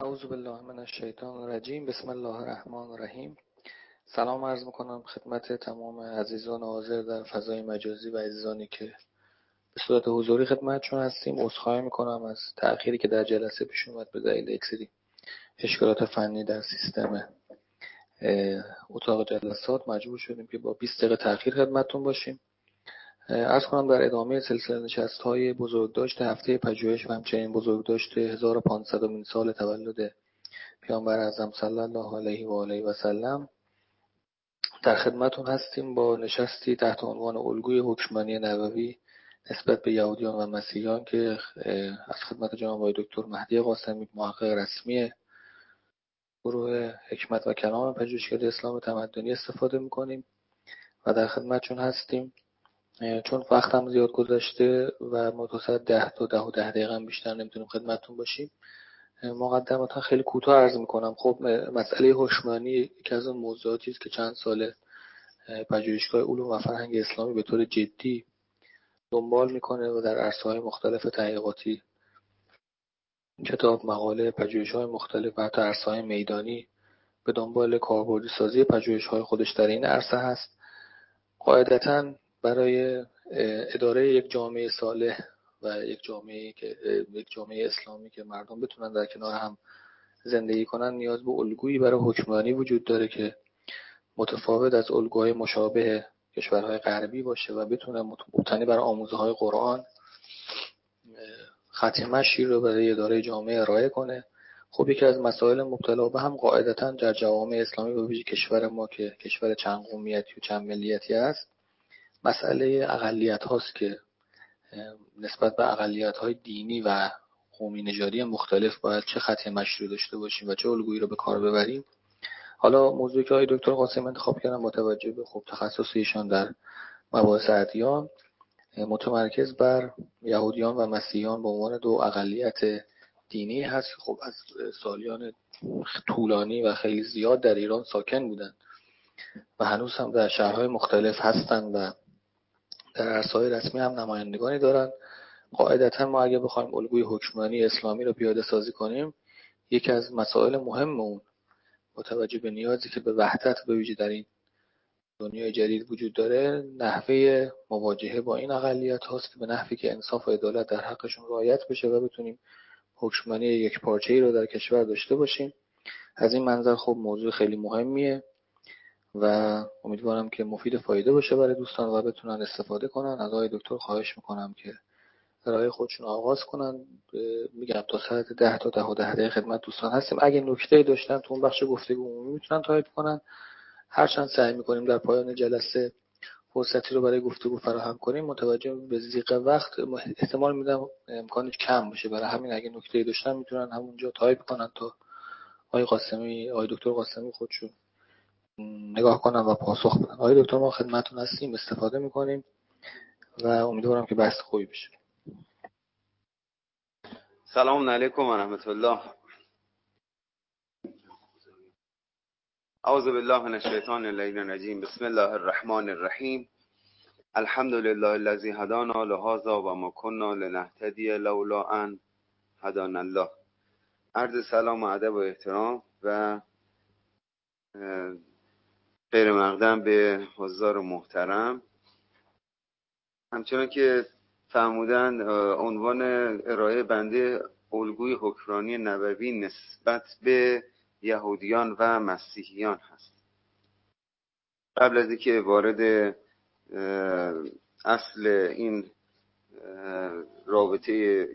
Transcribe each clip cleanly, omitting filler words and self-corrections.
اعوذ بالله من الشیطان الرجیم. بسم الله الرحمن الرحیم. سلام عرض میکنم خدمت تمام عزیزان حاضر در فضای مجازی و عزیزانی که به صورت حضوری خدمتشون هستیم. عذرخواهی میکنم از تأخیری که در جلسه پیش اومد به دلیل یک سری اشکالات فنی در سیستم اتاق جلسات. مجبور شدیم که با 20 دقیقه تأخیر خدمتتون باشیم. عرض کنم در ادامه سلسله نشست‌های بزرگداشت هفته پژوهش و همچنین بزرگداشت 1500مین سال تولد پیامبر اعظم صلی الله علیه و آله و سلم در خدمتون هستیم با نشستی تحت عنوان الگوی حکمرانی نبوی نسبت به یهودیان و مسیحیان که از خدمت جناب آقای دکتر مهدی قاسمی، محقق رسمی گروه حکمت و کلام پژوهشکده اسلام تمدنی استفاده میکنیم و در خدمتشون هستیم. چون وقتم زیاد گذشته و ما تا ساعت 10 تا 10 و 10 دقیقه هم بیشتر نمیتونیم خدمتتون باشیم، مقدمتا خیلی کوتاه عرض میکنم. خب مسئله هوشمندی یکی از اون موضوعاتی است که چند ساله پژوهشگاه علوم و فرهنگ اسلامی به طور جدی دنبال میکنه و در عرصه‌های مختلف تحقیقاتی، کتاب، مقاله، پژوهش‌های مختلف و حتی عرصه‌های میدانی به دنبال کاربردی سازی پژوهش‌های خودش در این عرصه هست. قاعدتاً برای اداره یک جامعه صالح و یک جامعه اسلامی که مردم بتونن در کنار هم زندگی کنن نیاز به الگویی برای حکمرانی وجود داره که متفاوت از الگوهای مشابه کشورهای غربی باشه و بتونه مبتنی بر آموزه‌های قرآن خط مشی رو برای اداره جامعه ارائه کنه. خب یکی از مسائل مبتلا به هم قاعدتاً در جوامع اسلامی و ویژه کشور ما که کشور چند قومیتی و چند ملیتی است، مسئله اقلیت هاست که نسبت به اقلیت های دینی و قومی نژادی مختلف باید چه خط مشی رو داشته باشیم و چه الگویی رو به کار ببریم. حالا موضوعی که آقای دکتر قاسمی انتخاب کردن با توجه به خب تخصص ایشان در مباحث ادیان متمرکز بر یهودیان و مسیحیان به عنوان دو اقلیت دینی هست. خب از سالیان طولانی و خیلی زیاد در ایران ساکن بودند و هنوز هم در شهرهای مختلف هستند و در عرصه‌های رسمی هم نمایندگانی دارند. قاعدتاً ما اگه بخوایم الگوی حکمرانی اسلامی رو پیاده سازی کنیم، یکی از مسائل مهم اون با توجه به نیازی که به وحدت به ویژه در این دنیای جدید وجود داره، نحوه مواجهه با این اقلیت هاست که به نحوی که انصاف و عدالت در حقشون رعایت بشه و بتونیم حکمرانی یک پارچه‌ای رو در کشور داشته باشیم. از این منظر خب موضوع خیلی مهمیه و امیدوارم که مفید فایده باشه برای دوستان و بتونن استفاده کنن. از آقای دکتر خواهش میکنم که ارائه خودشون آغاز کنن. میگم تا ساعت 10 تا 10 و 10 دقیقه خدمت دوستان هستیم. اگه نکته‌ای داشتن تو اون بخش گفتگو عمومی میتونن تایپ کنن. هرچند سعی میکنیم در پایان جلسه فرصتی رو برای گفتگو فراهم کنیم، متوجه به ضیق وقت احتمال میدم امکانش کم باشه. برای همین اگه نکته‌ای داشتن میتونن همونجا تایپ کنن تا آقای دکتر قاسمی خودشون نگاه کنن و پاسخ بدن. آقای دکتر ما خدمتتون هستیم، استفاده میکنیم و امیدوارم که بحث خوبی بشه. سلام علیکم و رحمت الله. اعوذ بالله من الشیطان الرجیم. بسم الله الرحمن الرحیم. الحمد لله الذی هدانا لهذا و ما كنا لنهتدی لولا ان هدانا الله. عرض سلام و ادب و احترام و خیر مقدم به حضار محترم. همچنان که فرمودن عنوان ارائه بنده الگوی حکمرانی نبوی نسبت به یهودیان و مسیحیان هست. قبل از اینکه وارد اصل این رابطه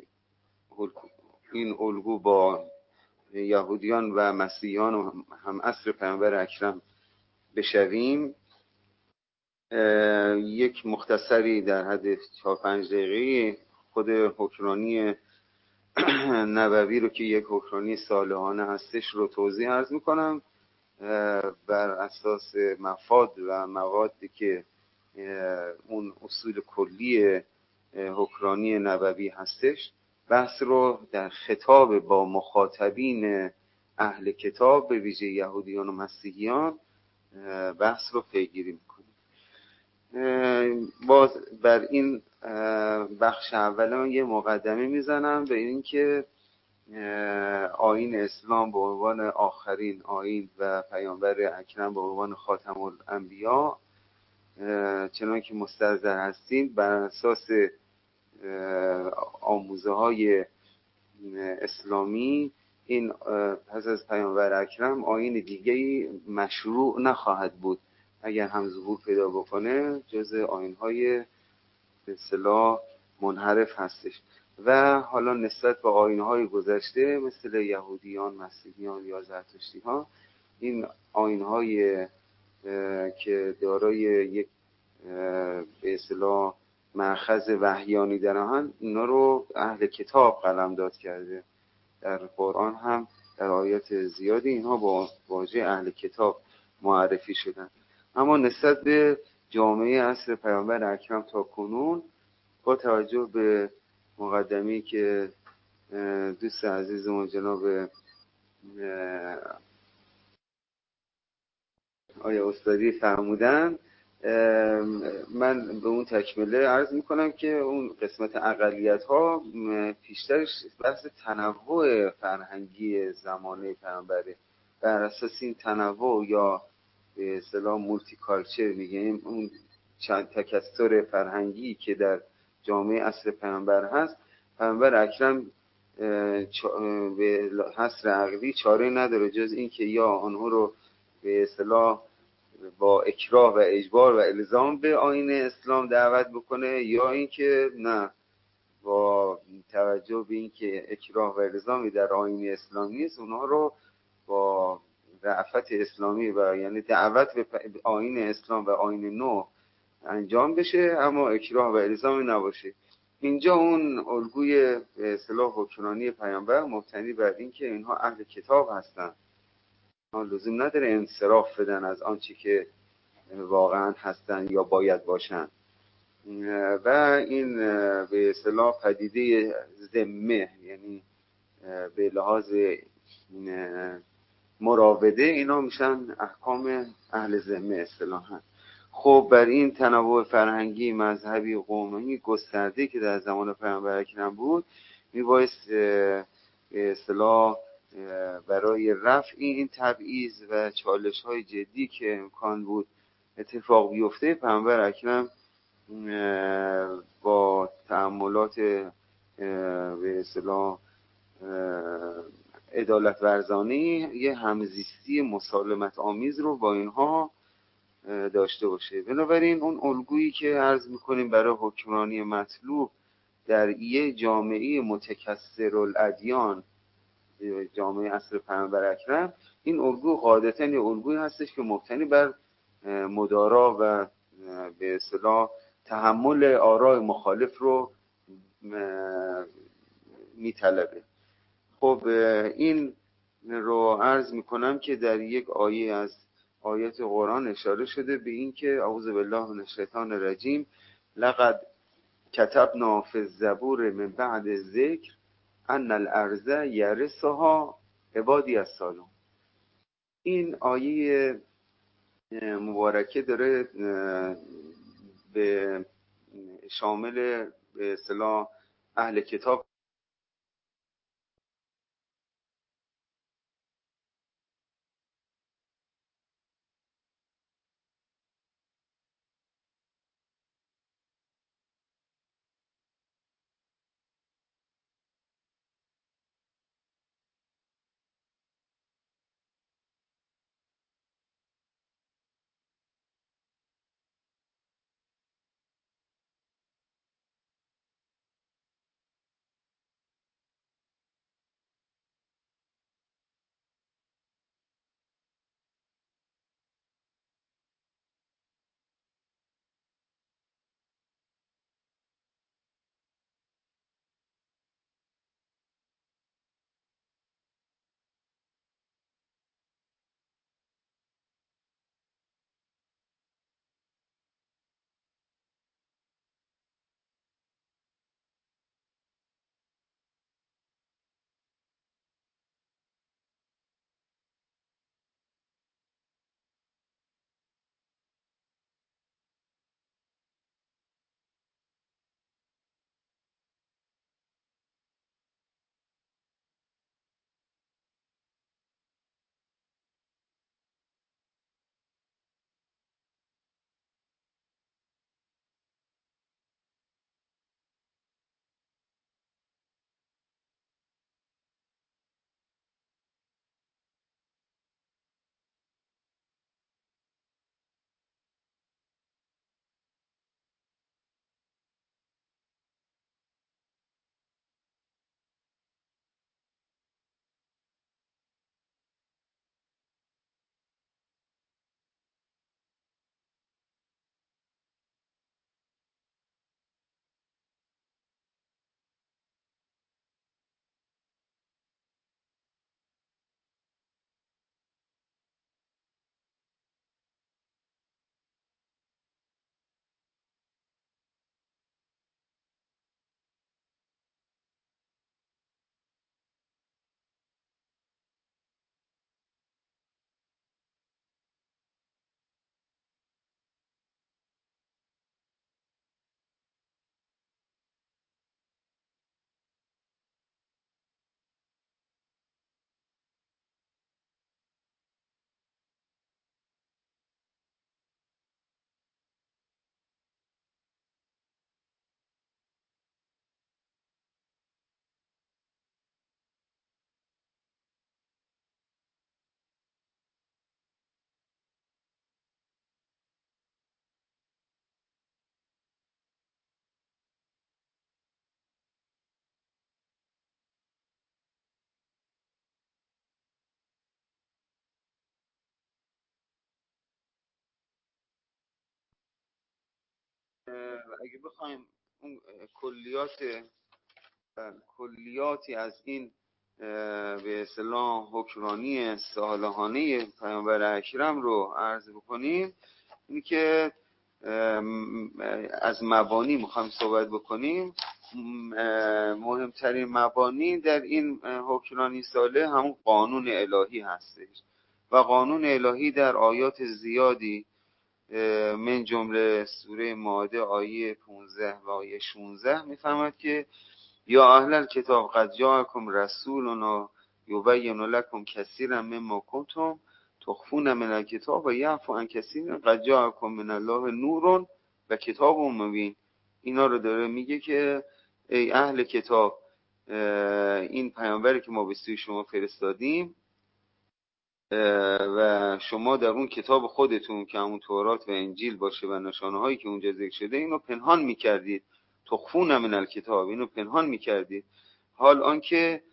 این الگو با یهودیان و مسیحیان و هم عصر پیامبر اکرم بشویم، یک مختصری در حد 4-5 دقیقه خود حکمرانی نبوی رو که یک حکمرانی صالحانه هستش رو توضیح عرض میکنم بر اساس مفاد و موادی که اون اصول کلی حکمرانی نبوی هستش. بحث رو در خطاب با مخاطبین اهل کتاب به ویژه یهودیان و مسیحیان بحث رو پیگیری میکنیم. باز بر این بخش اولا یه مقدمه میزنم به این که آیین اسلام به عنوان آخرین آیین و پیامبر اکرم به عنوان خاتم الانبیا چنان که مستحضر هستیم بر اساس آموزه های اسلامی این پس از پیامبر اکرم آیین دیگه‌ای مشروع نخواهد بود. اگر هم ظهور پیدا بکنه جز آیین‌های به اصطلاح منحرف هستش. و حالا نسبت به آیین‌های گذشته مثل یهودیان، مسیحیان یا زرتشتی‌ها، این آیین‌های که دارای یک به اصطلاح مأخذ وحیانی دارن، اینا رو اهل کتاب قلمداد کرده. در قرآن هم در آیات زیادی اینها با واژه اهل کتاب معرفی شدن. اما نسبت به جامعه عصر پیامبر اکرم تا کنون، با توجه به مقدمه‌ای که دوست عزیزمون جناب آیا استادی فرمودن، من به اون تکمله عرض میکنم که اون قسمت اقلیت ها پیشترش بحث تنوع فرهنگی زمانه پیامبره. بر اساس این تنوع یا به اصطلاح مولتی کالچر میگیم، اون چند تکثر فرهنگی که در جامعه عصر پیامبر هست، پیامبر اکرم به حصر عقلی چاره نداره جز این که یا آنها رو به اصطلاح با اکراه و اجبار و الزام به آیین اسلام دعوت بکنه، یا اینکه نه، با توجه به اینکه اکراه و الزامی در آیین اسلام نیست، اونها رو با رأفت اسلامی و یعنی دعوت به آیین اسلام و آیین نو انجام بشه، اما اکراه و الزامی نباشه. اینجا اون الگوی به اصطلاح حکمرانی پیامبر مبتنی بر این که اینها اهل کتاب هستند، لزوم نداره انصراف بدن از آنچه که واقعا هستن یا باید باشن. و این به اصطلاح پدیده ذمه، یعنی به لحاظ مراوده، اینا میشن احکام اهل ذمه اصطلاحاً. خب بر این تنوع فرهنگی، مذهبی، قومی گسترده که در زمان پیامبر اکرم بود، میبایست به اصطلاح برای رفع این تبعیض و چالش های جدی که امکان بود اتفاق بیفته، پیامبر اکرم با تأملات به اصطلاح عدالت ورزانی یه همزیستی مسالمت آمیز رو با اینها داشته باشه. بنابراین اون الگویی که عرض میکنیم برای حکمرانی مطلوب در یه جامعه متکثر الادیان، جامعه عصر پیامبر اکرم، این الگو قاعدتاً یه الگویی هستش که مبتنی بر مدارا و به اصطلاح تحمل آراء مخالف رو میطلبه. خب این رو عرض میکنم که در یک آیه از آیات قرآن اشاره شده به این که اعوذ بالله من الشیطان الرجیم لقد کتبنا فی الزبور من بعد الذکر ان الارض یرثها عبادی الصالحون. این آیه مبارکه داره به شامل به اصطلاح اهل کتاب اگه بخوایم اون کلیاتی از این به اصطلاح حکمرانی صالحانه پیامبر اکرم رو عرض بکنیم، این که از مبانی میخوایم صحبت بکنیم. مهمترین مبانی در این حکمرانی صالح همون قانون الهی هستش و قانون الهی در آیات زیادی من جمله سوره مائده آیه 15 و آیه 16 میفهمد که یا اهل الکتاب قد جاءکم رسولنا یبین لکم کثیرا مما کنتم تخفون من الکتاب و یعفو عن کثیر قد جاءکم من الله نور و کتاب مبین. اینا رو داره میگه که ای اهل کتاب، این پیامبری که ما به سوی شما فرستادیم و شما در اون کتاب خودتون که همون تورات و انجیل باشه و نشانه هایی که اونجا ذکر شده اینو پنهان میکردید، تخفون من الکتاب، اینو پنهان میکردید. حال آنکه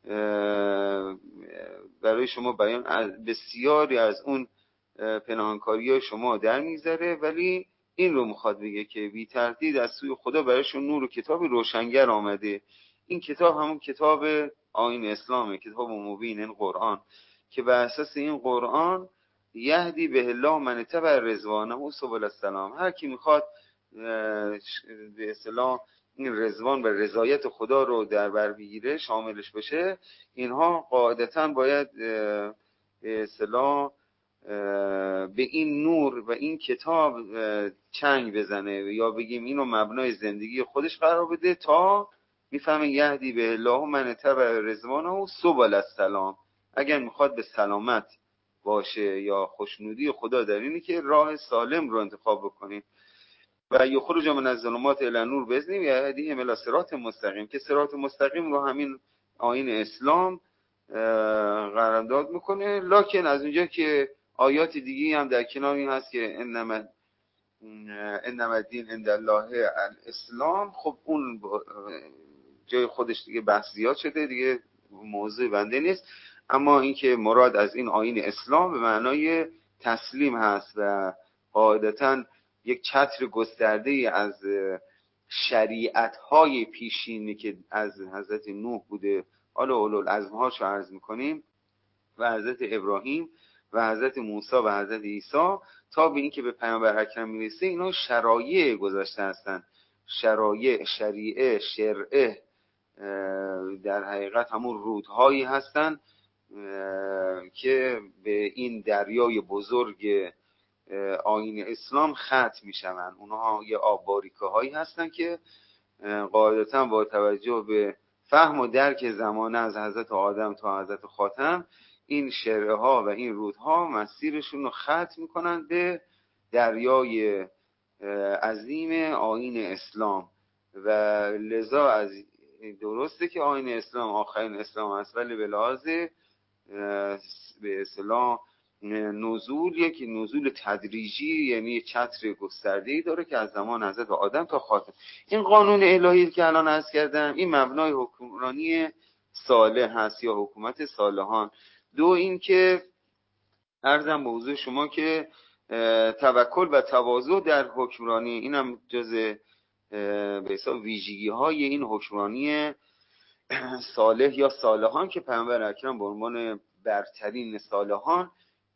برای شما بیان بسیاری از اون پنهانکاری های شما در میذاره، ولی این رو میخواد بگه که بی تردید از سوی خدا برایشون نور و کتاب روشنگر آمده. این کتاب همون کتاب آیین اسلامه، کتاب مبین، این قرآن، که بر اساس این قرآن یهدی به الله من تبع رضوانه سبل السلام، هر کی میخواد به اصطلاح این رضوان و رضایت خدا رو در بر بگیره، شاملش بشه، اینها قاعدتاً باید به اصطلاح به این نور و این کتاب چنگ بزنه یا بگیم اینو مبنای زندگی خودش قرار بده تا میفهمه یهدی به الله من تبع رضوانه سبل السلام. اگر میخواد به سلامت باشه یا خوشنودی خدا در اینه که راه سالم رو انتخاب بکنیم و یخرج من الظلمات الی النور باذنه یهدیهم الی صراط مستقیم، که صراط مستقیم رو همین آیین اسلام قرارداد میکنه. لکن از اونجا که آیات دیگه هم در کنار این هست که انما الدین عند الله الاسلام، خب اون جای خودش دیگه بحث زیاد شده، دیگه موضوع بنده نیست. اما اینکه مراد از این آیین اسلام به معنای تسلیم هست و قاعدتاً یک چتر گسترده از شریعت‌های پیشینی که از حضرت نوح بوده، حالا اولوالعزم‌هاش رو عرض می‌کنیم، و حضرت ابراهیم و حضرت موسی و حضرت عیسی تا به این که به پیامبر اکرم میرسه، اینا شرایع گذاشته هستن. شرایع، شریعه، شرعه در حقیقت همون رودهایی هستن که به این دریای بزرگ آیین اسلام ختم میشن. اونها یه آب‌باریکه هایی هستن که قاعدتا با توجه به فهم و درک زمانه از حضرت آدم تا حضرت خاتم، این شرعه ها و این رودها مسیرشون رو ختم میکنن به دریای عظیم آیین اسلام. و لذا از درسته که آیین اسلام آخرین اسلام است، ولی به لحاظ به اصطلاح نزول، یک نزول تدریجی، یعنی چتر گسترده‌ای داره که از زمان حضرت آدم تا خاتم. این قانون الهی که الان عرض کردم، این مبنای حکمرانی صالح هست یا حکومت صالحان. دو، این که عرضم به حضور شما که توکل و تواضع در حکمرانی، اینم جز به حساب ویژگی های این حکمرانی صالح یا صالحان که پیامبر اکرم به عنوان برترین صالحان،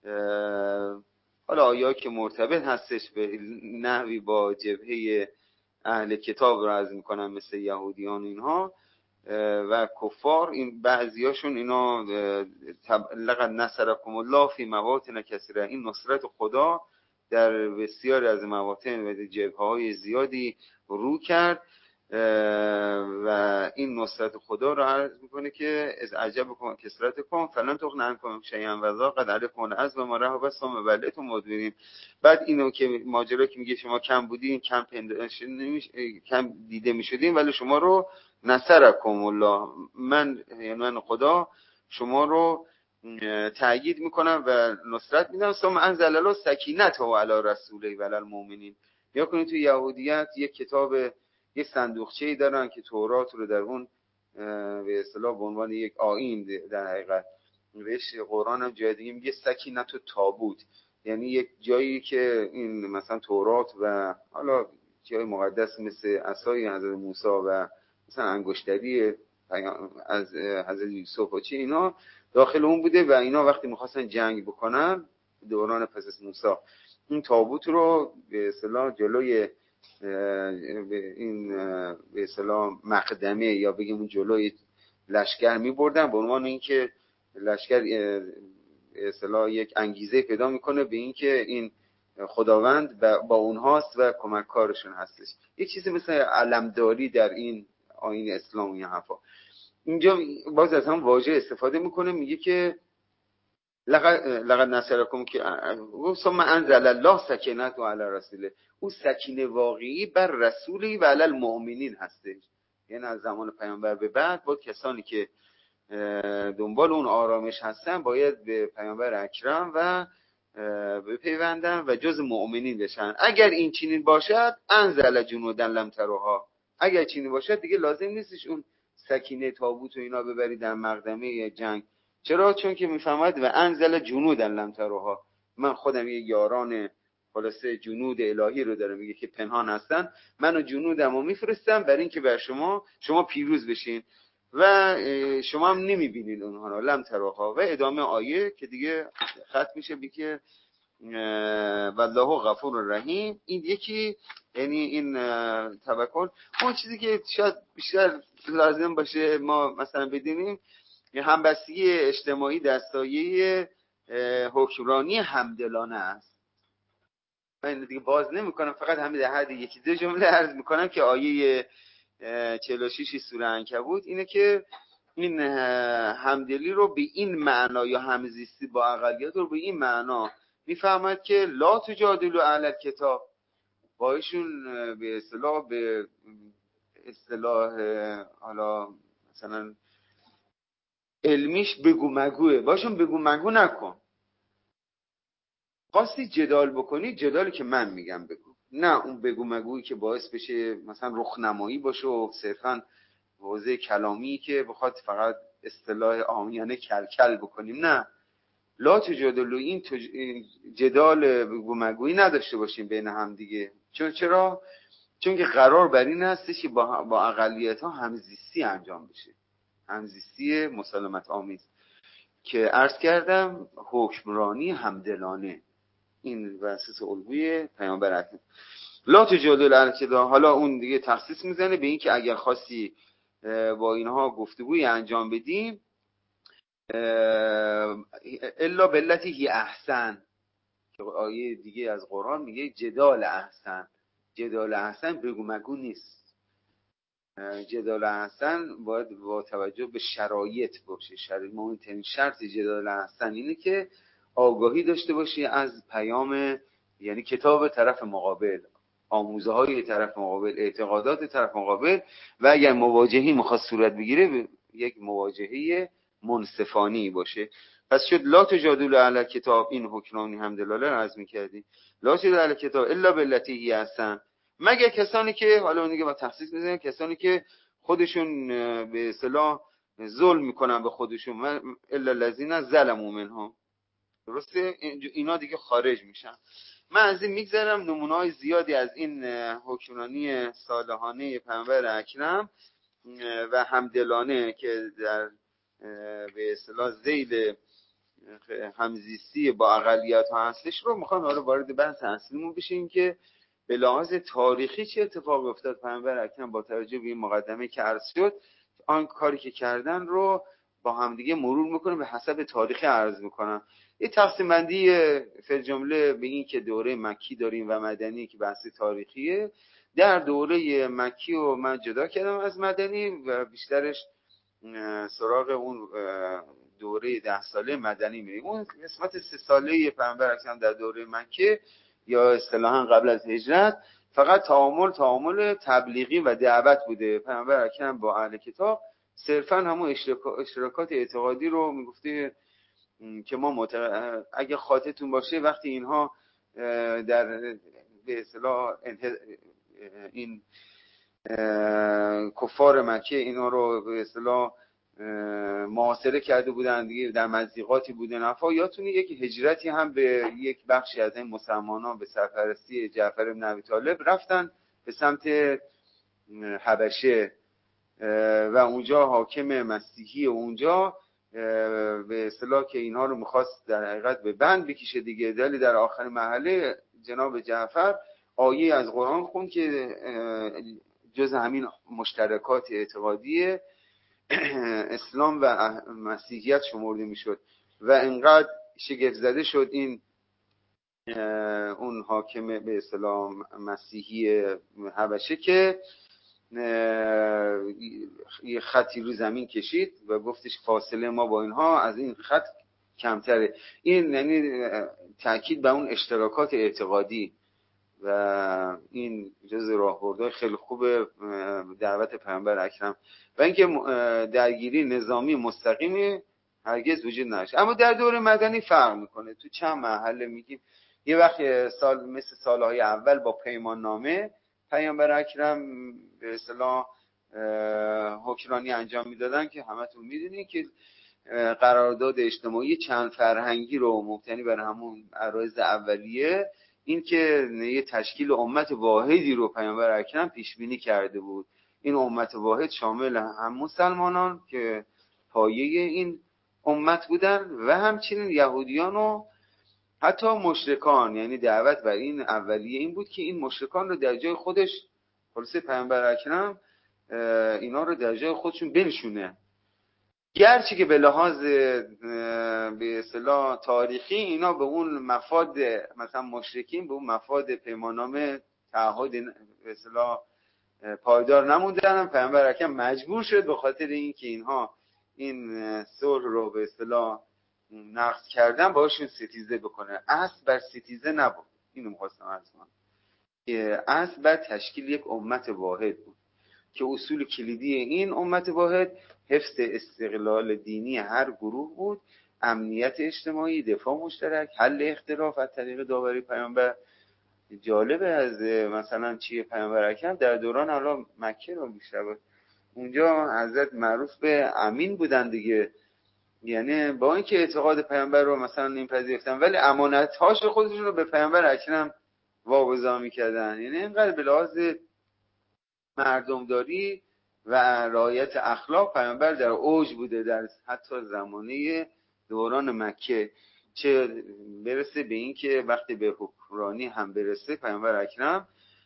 حالا آیه که مرتبط هستش به نحوی با جبهه اهل کتاب رو عرض میکنن، مثل یهودیان اینها و کفار، این بعضیاشون اینا لقد نصرکم الله فی مواطن کثیره، این نصرت خدا در بسیاری از مواطن و جبهه‌های زیادی رو کرد و این نصرت خدا رو عرض میکنه که از عجب کن کثرت کن فلان تغن عنکم شیئا و ذاق قد علمکم از و ما رهب ثم وليتم مدبرین. بعد اینو که ماجرا که میگه شما کم بودین، کم دیده میشدین، ولی شما رو نصرکم الله، من خدا شما رو تأیید میکنم و نصرت میدم. ثم انزل الله سکینته علی رسوله و علی المؤمنین. یا کنید تو یهودیت یک کتاب، یک صندوقچه‌ای دارن که تورات رو در اون به اصطلاح به عنوان یک آیین در حقیقت نوشته. قرآن هم جای دیگه میگه سکینت و تابوت، یعنی یک جایی که این مثلا تورات و حالا چیزهای مقدس مثل عصای حضرت موسی و مثلا انگشتری از حضرت یوسف و چی اینا داخل اون بوده و اینا وقتی میخواستن جنگ بکنن دوران پس از موسی این تابوت رو به اصطلاح جلوی این به اصطلاح مقدمه یا بگیم جلوی لشکر میبردن به عنوان اینکه لشکر به اصطلاح یک انگیزه پیدا میکنه به اینکه این خداوند با اونهاست و کمککارشون هستش. یک چیزی مثل علمداری در این آیین اسلام و این حرفا. اینجا باز از هم واژه استفاده میکنه، میگه که لقد نصرکم که ثم انزل الله سکینته علی رسوله. اون سکینه واقعی بر رسولی و علی المؤمنین هستش. یعنی از زمان پیامبر به بعد با کسانی که دنبال اون آرامش هستن باید به پیامبر اکرم و بپیوندن و جز مؤمنین بشن. اگر این چنین باشد انزل جنودا لم تروها، اگر چنین باشد دیگه لازم نیستش اون سکینه تابوت و اینا ببری در مقدمه جنگ. چرا؟ چون که میفهمد و انزل جنودا لم تروها، من خودم یه یاران خلاصه جنود الهی رو دارم، میگه که پنهان هستن، من و جنودم رو میفرستم برای اینکه بر شما پیروز بشین و شما هم نمیبینین اونها رو لم تروها. و ادامه آیه که دیگه ختم میشه بگه والله غفور رحیم. این یکی یعنی این توکل. اون چیزی که شاید بیشتر لازم باشه ما مثلا بدونیم همبستگی اجتماعی در سایه حکمرانی همدلانه است. من دیگه باز نمی‌کنم، فقط همین در حد یکی دو جمله عرض می‌کنم که آیه 46 سوره عنکبوت اینه که این همدلی رو به این معنا یا همزیستی با اقلیت رو به این معنا میفهمد که لا تجادلوا اهل الکتاب، با ایشون به اصطلاح حالا مثلا علمیش بگو مگوه، باشون بگو مگو نکن. خواستی جدال بکنی جدالی که من میگم بگو، نه اون بگو مگویی که باعث بشه مثلا رخنمایی باشه و صرفا حوزه کلامی که بخواد فقط اصطلاح عامیانه کلکل بکنیم. نه، لا تجادلوا، این جدال بگو مگویی نداشته باشیم بین هم دیگه. چرا؟ چون که قرار بر این هستش که با اقلیت ها همزیستی انجام بشه، همزیستی مسالمت آمیز که عرض کردم حکمرانی همدلانه، این واسه الگوی پیامبر اکرم. لا تجادلوا اهل الکتاب. حالا اون دیگه تخصیص میزنه به این که اگر خواستی با اینها گفتگوی انجام بدیم الا بالتی هی احسن، که آیه دیگه از قرآن میگه جدال احسن. جدال احسن بگو مگو نیست. جدال احسن باید با توجه به شرایط باشه. مهمترین شرط جدال احسن اینه که آگاهی داشته باشی از پیام، یعنی کتاب طرف مقابل، آموزه های طرف مقابل، اعتقادات طرف مقابل، و اگر مواجهی میخواد صورت بگیره یک مواجهه منصفانه باشه. پس شد لا تجادلوا اهل الکتاب، این حکمرانی همدلاله رو عرض می‌کردیم. لا تجادلوا اهل الکتاب الا بالتی هی احسن، مگر کسانی که حالا اون دیگه با تخصیص می‌ذارن، کسانی که خودشون به اصطلاح ظلم میکنن به خودشون، الا الذين ظلموا منهم. درسته؟ اینا دیگه خارج میشن. من از این میگذرم، نمونه‌های زیادی از این حکمرانی صالحانه پیامبر اکرم و همدلانه که در به اصطلاح ذیل همزیستی با اقلیت ها هستش رو میخوام حالا وارد بحث اصلیمون بشیم که به لحاظ تاریخی چه اتفاقی افتاد. پیامبر اکرم با توجه به این مقدمه که عرض شد آن کاری که کردن رو با همدیگه مرور میکنه، به حسب تاریخی عرض میکنم. این تقسیم بندی فی جمله به این که دوره مکی داریم و مدنی که بحث تاریخیه. در دوره مکی و من جدا کردم از مدنی و بیشترش سراغ اون دوره 10 ساله مدنی میریم. اون قسمت 3 ساله پیامبر اکرم در دوره مکه یا اصطلاحاً قبل از هجرت فقط تعامل تبلیغی و دعوت بوده. پیامبر اکرم با اهل کتاب صرفاً همون اشتراکات اعتقادی رو میگفته که ما اگه خاطرتون باشه وقتی اینها در به اصطلاح این کفار مکه اینا رو به اصطلاح محاصره کرده بودن دیگه، در مضیقاتی بودن، یادتونه یک هجرتی هم به یک بخشی از این مسلمانان به سرپرستی جعفر بن ابی طالب رفتن به سمت حبشه و اونجا حاکم مسیحی اونجا به اصطلاح که اینها رو میخواست در حقیقت به بند بکشه دیگه، ولی در آخر مرحله جناب جعفر آیه از قرآن خوند که جز همین مشترکات اعتقادی اسلام و مسیحیت شمرده میشد و انقدر شگفت زده شد این اون حاکم به اصطلاح مسیحی حبشه که یه خطی رو زمین کشید و گفتش فاصله ما با اینها از این خط کمتره. این یعنی تأکید به اون اشتراکات اعتقادی و این جز راهبردهای خیلی خوب دعوت پیامبر اکرم و اینکه درگیری نظامی مستقیمی هرگز وجود نداشت. اما در دور مدنی فرق میکنه. تو چند مرحله میگیم یه وقت مثل سالهای اول با پیمان نامه پیامبر اکرم به اصطلاح حکمرانی انجام میدادن که همتون میدونین که قرارداد اجتماعی چند فرهنگی رو مبتنی بر همون عرایض اولیه، این که یه تشکیل امت واحدی رو پیامبر اکرم پیش بینی کرده بود. این امت واحد شامل هم مسلمانان که پایه این امت بودن و همچنین یهودیان و حتی مشرکان. یعنی دعوت بر این اولیه این بود که این مشرکان رو در جای خودش، خلاصه پیامبر اکرم اینا رو در جای خودشون بنشونه، گرچه که به لحاظ به اصطلاح تاریخی اینا به اون مفاد مثلا مشرکین به اون مفاد پیماننامه تعهد به اصطلاح پایدار نموندن. پیامبر اکرم مجبور شد به خاطر اینکه اینها این صلح رو به اصطلاح نقض کردن باشون ستیزه بکنه. اصل بر ستیزه نبود، اینو می‌خواستم عرض کنم که اصل بر تشکیل یک امت واحد بود که اصول کلیدی این امت واحد حفظ استقلال دینی هر گروه بود، امنیت اجتماعی، دفاع مشترک، حل اختلاف از طریق داوری پیامبر. جالبه از مثلا چیه پیامبر اکرم در دوران حالا مکه رو میشود اونجا حضرت معروف به امین بودن دیگه، یعنی با اینکه اعتقاد پیامبر رو مثلا نمیپذیرفتن ولی امانت‌هاش خودشون رو به پیامبر اکرم واگذار میکردن. یعنی اینقدر به لحاظ مردمداری و رعایت اخلاق پیامبر در اوج بوده در حتی زمانه دوران مکه، چه برسه به این که وقتی به حکمرانی هم برسه پیامبر اکرم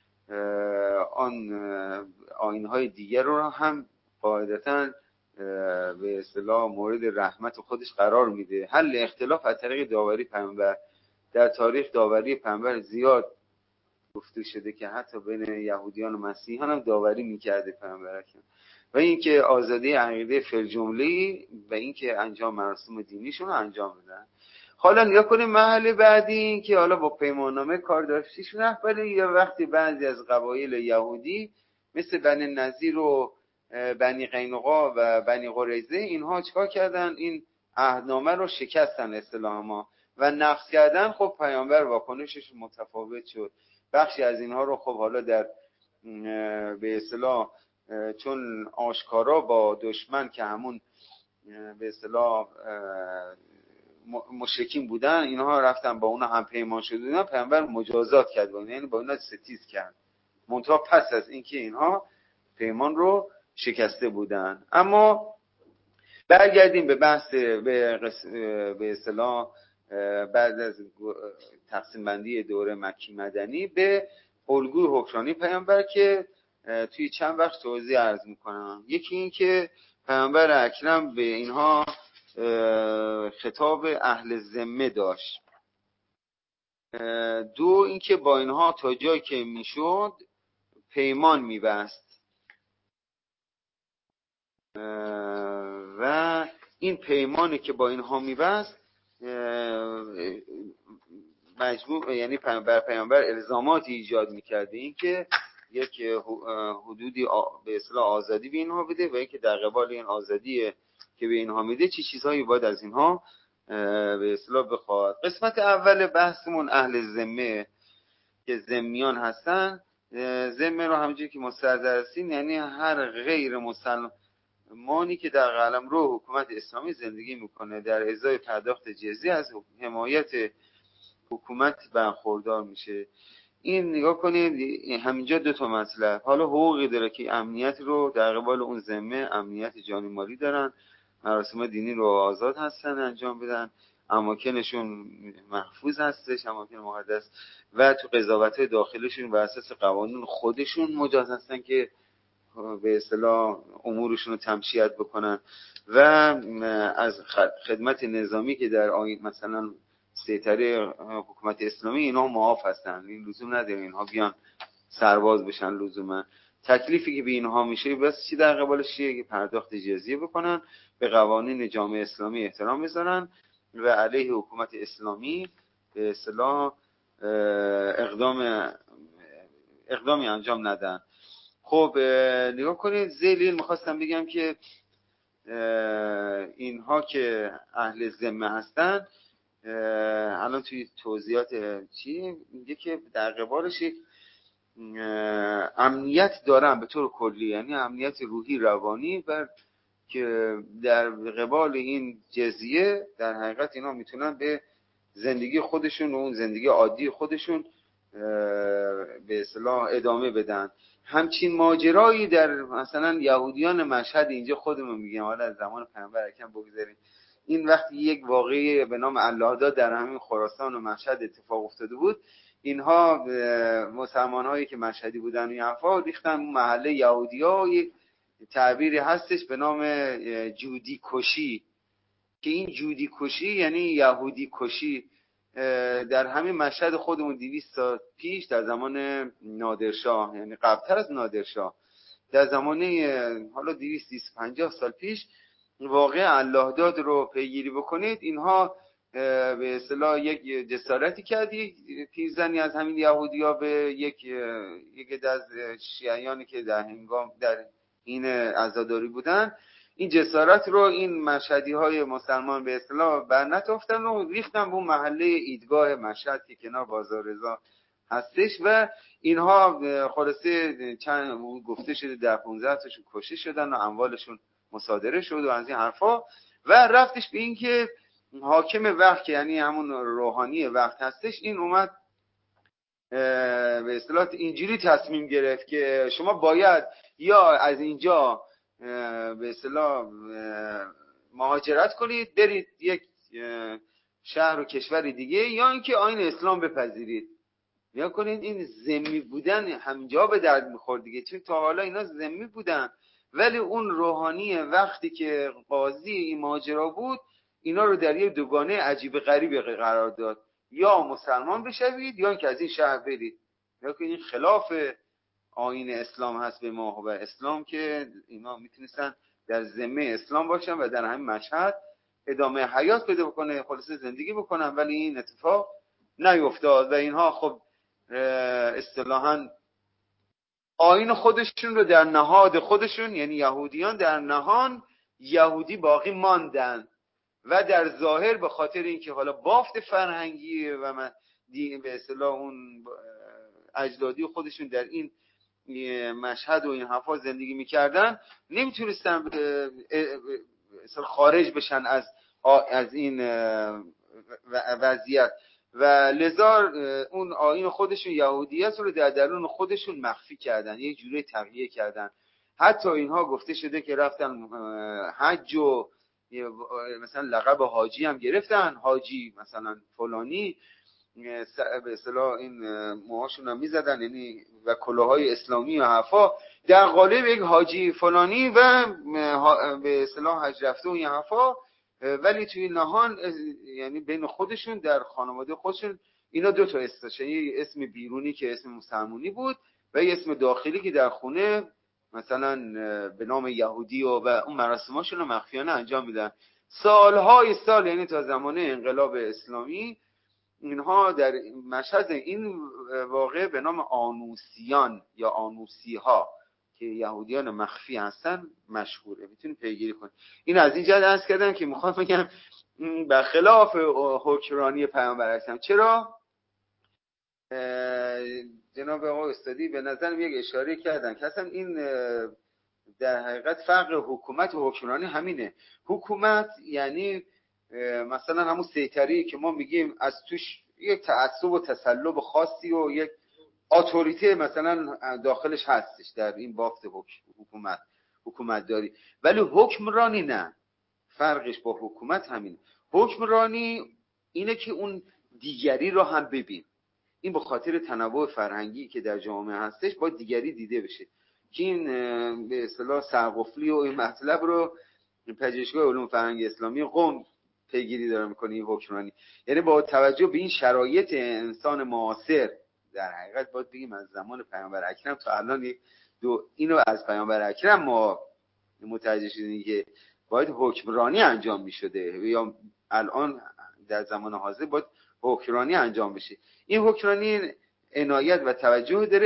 آن آیین‌های دیگر رو هم قاعدتاً به اصطلاح مورد رحمت خودش قرار میده. حل اختلاف از طریق داوری پیامبر. در تاریخ داوری پیامبر زیاد گفته شده که حتی بین یهودیان و مسیحیان هم داوری میکرده پیامبر اکرم. و اینکه آزادی عقیده فی‌الجمله و اینکه انجام مراسم دینیشون رو انجام بدن. حالا نگاه کنیم مرحله بعدی این که حالا با پیماننامه کار داشتیشون، ولی یه وقتی بعضی از قبایل یهودی مثل بنی نضیر و بنی قینقاع و بنی قریظه اینها چیکار کردن؟ این عهدنامه رو شکستن اصطلاحاً و نقض کردن. خب پیامبر واکنشش متفاوت شد. بخشی از اینها رو خب حالا در به اصطلاح چون آشکارا با دشمن که همون به اصطلاح مشرکین بودن اینها رفتن با اونا هم پیمان شدن، پیامبر مجازات کرد با اینا، یعنی با اینا ستیز کرد منتها پس از اینکه اینها پیمان رو شکسته بودن. اما برگردیم به بحث به اصطلاح بعد از تقسیم بندی دوره مکی مدنی به الگوی حکمرانی پیامبر که توی چند بخش توضیح عرض میکنم. یکی این که پیامبر اکرم به اینها خطاب اهل ذمه داشت. دو اینکه با اینها تا جایی که میشد پیمان میبست و این پیمانی که با اینها میبست مجموع یعنی پیامبر الزاماتی ایجاد میکرده، این که یک حدودی به اصطلاح آزادی به اینها بده و اینکه در قبال این آزادی که به اینها میده چه چیزهایی باید از اینها به اصطلاح بخواد. قسمت اول بحثمون اهل ذمه که ذمیان هستن. ذمه رو همونجوری که مستحضر هستین یعنی هر غیر مسلمانی که در قلمرو حکومت اسلامی زندگی میکنه در ازای پرداخت جزیه از حمایت حکومت برخوردار میشه. این نگاه کنید همینجا دو تا مسئله. حالا حقوقی داره که امنیت رو در قبال اون ذمه امنیت جانی مالی دارن، مراسم دینی رو آزاد هستن انجام بدن، اماکنشون محفوظ هستش، اماکن مقدس، و تو قضاوت‌های داخلشون بر اساس قوانین خودشون مجاز هستن که به اصطلاح امورشون رو تمشیت بکنن و از خدمت نظامی که در مثلا سیطره حکومت اسلامی اینا معاف هستن. این لزوم نداره اینها بیان سرباز بشن لزوما. تکلیفی که به اینها میشه بس چی در قبالش چیه که پرداخت جزیه بکنن، به قوانین جامعه اسلامی احترام بذارن و علیه حکومت اسلامی به اصطلاح اقدامی انجام ندن. خب نگاه کنید ذیل میخواستم بگم که اینها که اهل ذمه هستن الان توی توضیحات چی میگه که در قبالش امنیت دارن به طور کلی، یعنی امنیت روحی روانی، و که در قبال این جزیه در حقیقت اینا میتونن به زندگی خودشون و اون زندگی عادی خودشون به اصطلاح ادامه بدن. همچین ماجرایی در مثلا یهودیان مشهد اینجا خودمون میگیم، حالا از زمان پیامبر اکرم بگذاریم، این وقتی یک واقعی به نام اللهداد در همین خراسان و مشهد اتفاق افتاده بود، اینها مسلمان‌هایی که مشهدی بودن و این حرفا ریختن محله یهودی‌ها. یک تعبیری هستش به نام جودی کشی، که این جودی کشی یعنی یهودی کشی در همین مشهد خودمون 200 سال پیش در زمان نادرشاه، یعنی قبلتر از نادرشاه، در زمانه حالا 250 سال پیش واقع اللهداد رو پیگیری بکنید، اینها به اصطلاح یک جسارتی کردی پیرزنی از همین یهودی‌ها به یک از شیعیانی که در این عزاداری بودن، این جسارت رو این مشهدی‌های مسلمان به اصطلاح برنتافتن و ریختن به اون محله ایدگاه مشهد که کنار بازار رضا هستش و اینها خلاصه چند گفته شده در 15 تاشون کشته شدن و اموالشون مصادره شد و از این حرفا، و رفتش به این که حاکم وقت یعنی همون روحانی وقت هستش، این اومد به اصطلاح اینجوری تصمیم گرفت که شما باید یا از اینجا به اصطلاح مهاجرت کنید برید یک شهر و کشور دیگه، یا اینکه آیین اسلام بپذیرید. نیا کنید این ذمی بودن همینجا به درد میخورد دیگه، چون تا حالا اینا ذمی بودن، ولی اون روحانی وقتی که قاضی این ماجرا بود اینا رو در یه دوگانه عجیب غریبی قرار داد، یا مسلمان بشوید یا اینکه از این شهر برید. نیا کنید این خلاف آیین اسلام هست به ما، و اسلام که اینا میتونستن در ذمه اسلام باشن و در همین مشهد ادامه حیات پیدا بکنه، خلاصه زندگی بکنن، ولی این اتفاق نیفتاد و اینها خب اصطلاحاً آیین خودشون رو در نهاد خودشون، یعنی یهودیان در نهان یهودی باقی ماندن و در ظاهر به خاطر اینکه حالا بافت فرهنگی و به اصطلاح اون اجدادی خودشون در این مشهد و این حرفا زندگی میکردن، نمیتونستن خارج بشن از این وضعیت و لذا اون آیین خودشون یهودیت رو در درون خودشون مخفی کردن، یه جوری تقیه کردن. حتی اینها گفته شده که رفتن حج و مثلا لقب حاجی هم گرفتن، حاجی مثلا فلانی، به اصطلاح این موهاشون هم میزدن، یعنی و کلاهای اسلامی و حرفا در قالب یک حاجی فلانی و به اصطلاح حج رفته و این حرفا، ولی توی نهان یعنی بین خودشون در خانواده خودشون اینا دو تا یه اسم بیرونی که اسم مسلمونی بود و یه اسم داخلی که در خونه مثلا به نام یهودی و اون مراسماشون رو مخفیانه انجام میدن. سالهای سال، یعنی تا زمان انقلاب اسلامی، اینها در مشهد این واقع به نام آنوسیان یا آنوسی ها که یهودیان مخفی هستن مشهوره، میتونید پیگیری کنید. این از این جهت عرض کردم که میخوام بگم برخلاف حکمرانی پیامبر اکرم. چرا جناب آقای استادی به نظرم یک اشاره کردن که اصلا این در حقیقت فرق حکومت و حکمرانی همینه. حکومت یعنی مثلا همون سیطری که ما میگیم از توش یک تعصب و تسلب خاصی و یک اتوریته مثلا داخلش هستش در این بافت حکومت داری، ولی حکمرانی نه. فرقش با حکومت همینه. حکمرانی اینه که اون دیگری رو هم ببین. این به خاطر تنوع فرهنگی که در جامعه هستش باید دیگری دیده بشه که این به اصطلاح سرقفلی و این مطلب رو پژوهشگاه علوم فرهنگ اسلامی قم پیگیری داره میکنه. این حکمرانی یعنی با توجه به این شرایط انسان معاصر، در حقیقت باید بگیم از زمان پیامبر اکرم تا الان اینو از پیامبر اکرم ما متوجه شدیم که باید حکمرانی انجام میشده یا الان در زمان حاضر باید حکمرانی انجام بشه. این حکمرانی عنایت و توجه داره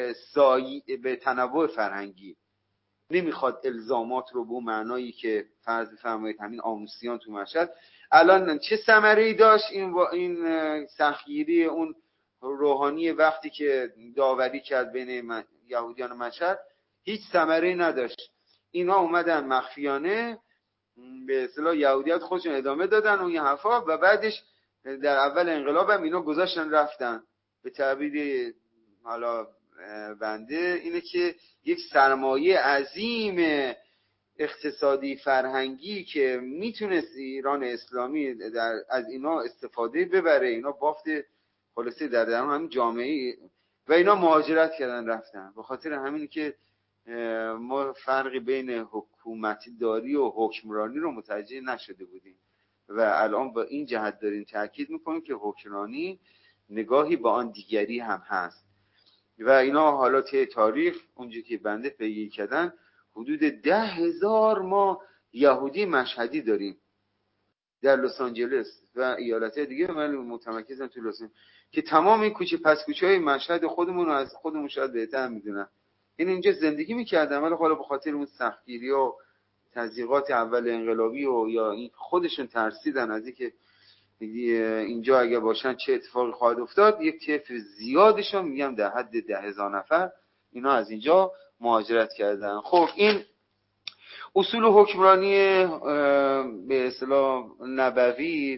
به تنوع فرهنگی، نمیخواد الزامات رو به معنایی که فرض بفرمایید همین آموسیان تو مشهد الان چه ثمره‌ای داشت این سختگیری اون روحانی وقتی که داوری کرد بین یهودیان مشهد، هیچ ثمره‌ای نداشت. اینا اومدن مخفیانه به اصطلاح یهودیت خودشون ادامه دادن اون حرفا و بعدش در اول انقلاب هم اینا گذاشتن رفتن. به تعبیر حالا بنده اینه که یک سرمایه عظیم اقتصادی فرهنگی که میتونست ایران اسلامی از اینا استفاده ببره، اینا بافت خلاصه در همین جامعه و اینا مهاجرت کردن رفتن. به خاطر همین که ما فرقی بین حکومتی داری و حکمرانی رو متوجه نشده بودیم و الان با این جهت داریم تاکید میکنیم که حکمرانی نگاهی با آن دیگری هم هست و اینا حالا طی تاریخ اونجوری که بنده پیگیری کردن حدود 10,000 ما یهودی مشهدی داریم در لس آنجلس و ایالت‌های دیگه، ولی متمرکزن تو لس آنجلس که تمام این کوچه پس کوچه‌های مشهد خودمون رو از خودمون شاید بهتر میدونن. این اینجا زندگی میکردن ولی حالا به خاطر اون سختگیری و تضییقات اول انقلابی و یا این خودشون ترسیدن از اینکه اینجا اگه باشن چه اتفاقی خواهد افتاد، یک طیف زیادشون میگم در حد 10,000 نفر اینا از اینجا مهاجرت کردن. خب این اصول حکمرانی به اصطلاح نبوی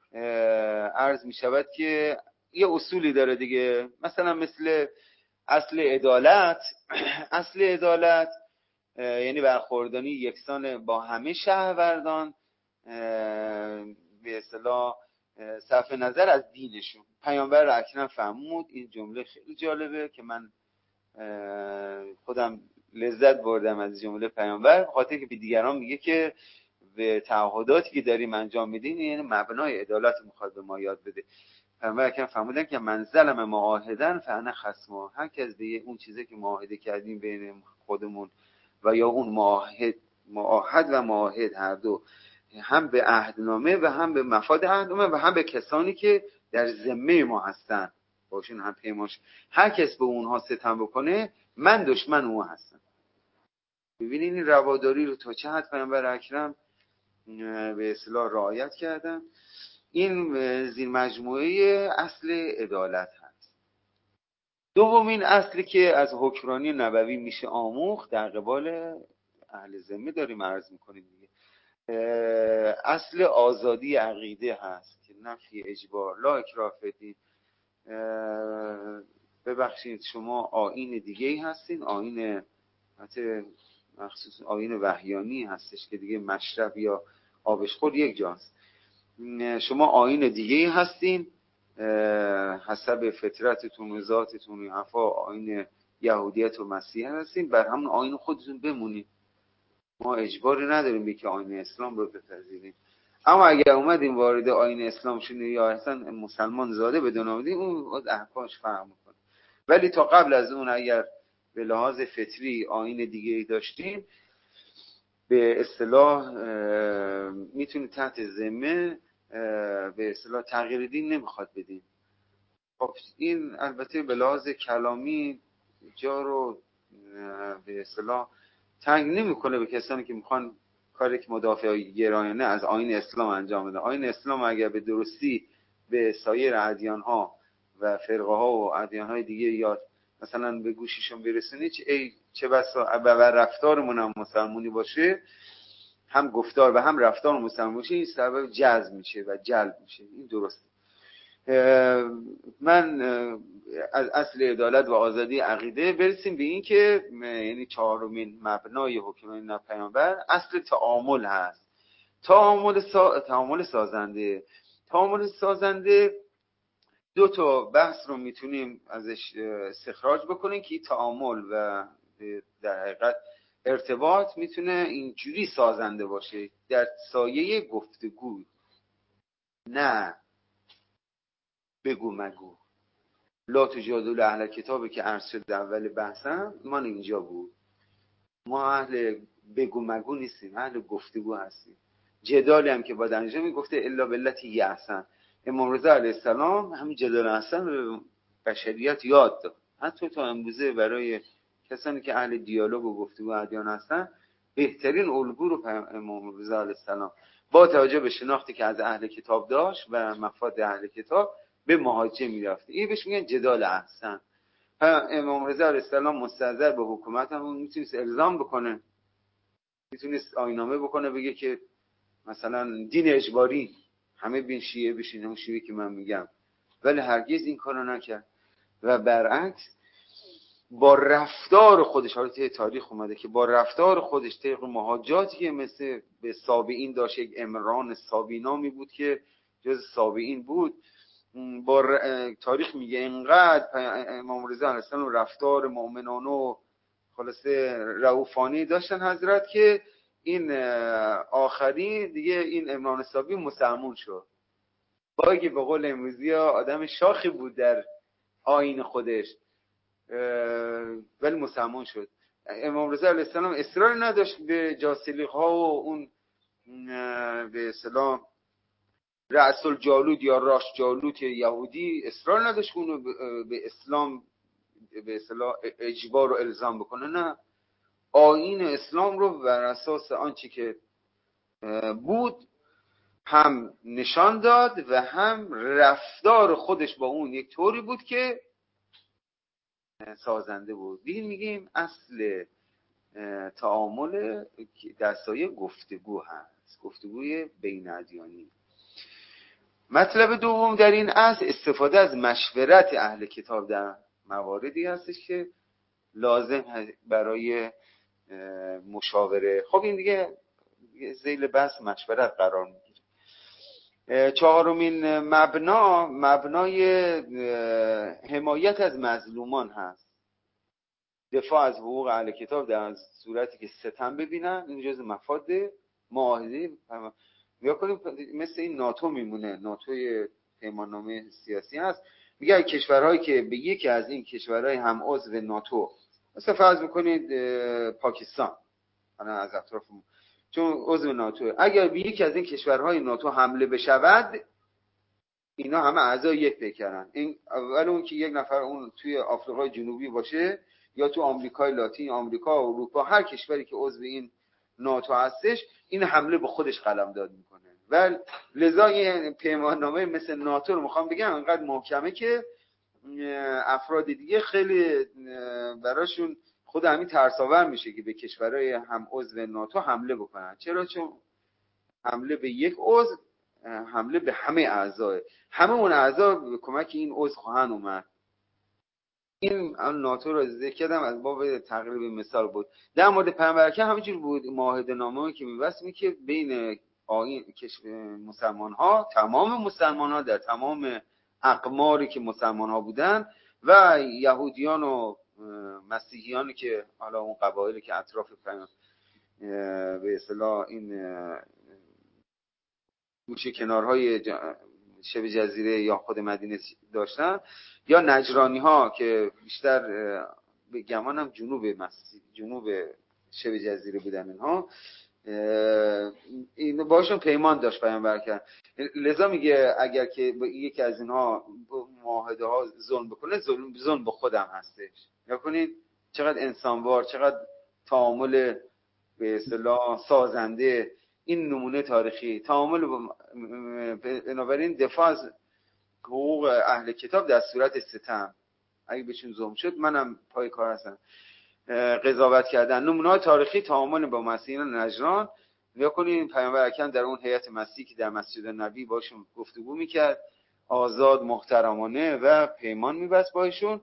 عرض می شود که یه اصولی داره دیگه، مثلا مثل اصل عدالت. اصل عدالت یعنی برخورداری یکسان با همه شهروندان به اصطلاح صرف نظر از دینشون. پیامبر اکرم فرمود، این جمله خیلی جالبه که من خودم لذت بردم از جمله پیامبر، خاطر که به دیگران میگه که به تعهداتی که داریم انجام میدین یعنی مبنای عدالت میخواد به ما یاد بده. پیامبر اکرم فرمودن که من ظلم معاهدن فانا خصمه، هر کس دیگه اون چیزی که معاهده کردیم بین خودمون و یا اون معاهد و معاهد هر دو، هم به عهدنامه و هم به مفاد عهدنامه و هم به کسانی که در ذمه ما هستن باشون هم پیمانش، هر کس به اونها ستم بکنه من دشمن اون هستم. ببینید این رواداری رو تا چه حد پیامبر اکرم به اصطلاح رعایت کردن. این زیر مجموعه اصل عدالت هست. دومین اصلی که از حکمرانی نبوی میشه آموخت در قبال اهل ذمه داریم عرض میکنیم دیگه، اصل آزادی عقیده هست که نفی اجبار، لا اکراه فی الدین. ببخشید شما آیین دیگه ای هستین، آیین مخصوص آیین وحیانی هستش که دیگه مشرب یا آبشخور یک جاست. شما آیین دیگه ای هستین حسب فطرتتون و ذاتتون و حفا آیین یهودیت و مسیح هستین، بر همون آیین خودتون بمونید. ما اجباری نداریم به که آیین اسلام رو بپذیریم، اما اگر اومدیم وارد آیین اسلام شدیم یا اصلا مسلمان زاده بدون آمدیم اون احکامش فرق میکنه. ولی تا قبل از اون اگر به لحاظ فطری آیین دیگه داشتیم به اصطلاح میتونید تحت ذمه به اصطلاح تغییر دین نمیخواد بدین. خب این البته به لحاظ کلامی جا رو به اصطلاح تنگ نمیکنه به کسانی که میخوان کاری که مدافع گرایانه از آیین اسلام انجام بده. آیین اسلام اگر به درستی به سایر ادیان ها و فرقه ها و ادیان های دیگه یا مثلا به گوششون برسونی چه بسا و رفتارمون هم مسلمونی باشه، هم گفتار و هم رفتار مسلمون باشه، این سبب جذب میشه و جلب میشه. این درسته. من از اصل عدالت و آزادی عقیده برسیم به این که یعنی چهارمین مبنای حکمرانی پیامبر اصل تعامل هست. تعامل سازنده. تعامل سازنده دو تا بحث رو میتونیم ازش استخراج بکنیم که تعامل و در حقیقت ارتباط میتونه اینجوری سازنده باشه در سایه گفتگو، نه بگو مگو. لا تجادلوا اهل کتابی که عرض شد اول بحثم من اینجا بود. ما اهل بگو مگو نیستیم، اهل گفتگو هستیم. جدالی هم که باید انجام میگفته الا بالتی احسن. امام رضا علیه السلام همین جدال احسن به بشریت یاد داد. حتی تا امروزه برای کسانی که اهل دیالوگ و گفتگو ادیان هستن بهترین الگو رو امام رضا علیه السلام با توجه به شناختی که از اهل کتاب داشت و مفاد اهل کتاب به محاجه میرفته. این بهش میگن جدال احسن. امام رضا علیه السلام مستحضر به حکومت هم میتونست الزام بکنه، میتونست آیین‌نامه بکنه بگه که مثلا دین اجباری همه بین شیعه بشین، همون شیعه که من میگم، ولی هرگز این کارو نکرد و برعکس با رفتار خودش، حالا تاریخ اومده که با رفتار خودش طبق مهاجاتی که مثل به سابعین داشت، یک عمران سابینامی بود که جز سابعین بود، با تاریخ میگه اینقدر امام رضا علیه السلام رفتار مؤمنانه و خلاصه رؤوفانه داشتن حضرت که این آخری دیگه این عمران سابی مسلمون شد. با اینکه به قول امروزی ها آدم شاخی بود در آیین خودش ولی مسلمون شد. امام رضا علیه السلام اصرار نداشت به جاسلیق ها و اون به اصطلاح رأس الجالوت یا راش جالوت یهودی، اصرار نداشت اونو به اسلام به اصطلاح اجبار و الزام بکنه. نه، آیین اسلام رو بر اساس آنچه که بود هم نشان داد و هم رفتار خودش با اون یک طوری بود که سازنده بود. دیگه میگیم اصل تعامل در سایه گفتگو هست، گفتگوی بین ادیانی. مطلب دوم در این اصل استفاده از مشورت اهل کتاب در مواردی هستش که لازم برای مشاوره. خب این دیگه ذیل بحث مشورت قرار میگیره. چهارمین مبنای حمایت از مظلومان هست. دفاع از حقوق اهل کتاب در صورتی که ستم ببینن، این جز مفاد معاهده. یا کنیم مثل این ناتو میمونه، ناتوی پیماننامه سیاسی هست، میگه کشورهایی که به یکی از این کشورهای هم عضو ناتو، مثلا فرض میکنید پاکستان، انا از اطراف چون عضو ناتو، اگر به یکی از این کشورهای ناتو حمله بشود، اینا همه اعضای یک پیکرن. این اول اون که یک نفر اون توی آفریقای جنوبی باشه یا تو آمریکای لاتین، آمریکا و اروپا، هر کشوری که عضو این ناتو هستش، این حمله به خودش قلمداد میکنه. و لذا این پیماننامه مثل ناتو رو میخوام بگم انقدر محکمه که افراد دیگه خیلی براشون خود همین ترساور میشه که به کشورهای هم عضو ناتو حمله بکنن. چرا؟ چون حمله به یک عضو حمله به همه اعضای، همه اون اعضا به کمک این عضو خواهند اومد. این ناتو رو ذکر کردم از باب تقریب مثال بود. در مورد پیامبر همینجور بود. معاهده نامه‌ای که می‌بستیم که بین آیین مسلمان ها، تمام مسلمان ها در تمام اقماری که مسلمان ها بودن و یهودیان و مسیحیانی که حالا اون قبایلی که اطراف به اصطلاح این گوشه کنارهای شبه جزیره یا خود مدینه داشتن، یا نجرانی ها که بیشتر به گمانم جنوب شبه جزیره بودن، اینها این باشون پیمان داشت پیامبر کرد. لذا میگه اگر که یکی از اینها معاهده ها ظلم بکنه، ظلم به خودم هستش. یا کنید چقدر انسانوار، چقدر تعامل به اصطلاح سازنده این نمونه تاریخی. تعامل بنابراین دفاع از حقوق اهل کتاب در صورت ستم، اگه بهشون ظلم شد منم پای کار هستم. قضاوت کردن. نمونه تاریخی تعامل با مسیحیان نجران. نیا کنین پیامبر اکرم در اون هیئت مسیحی که در مسجد نبی باشون گفتگو میکرد، آزاد محترمانه و پیمان میبست با ایشون.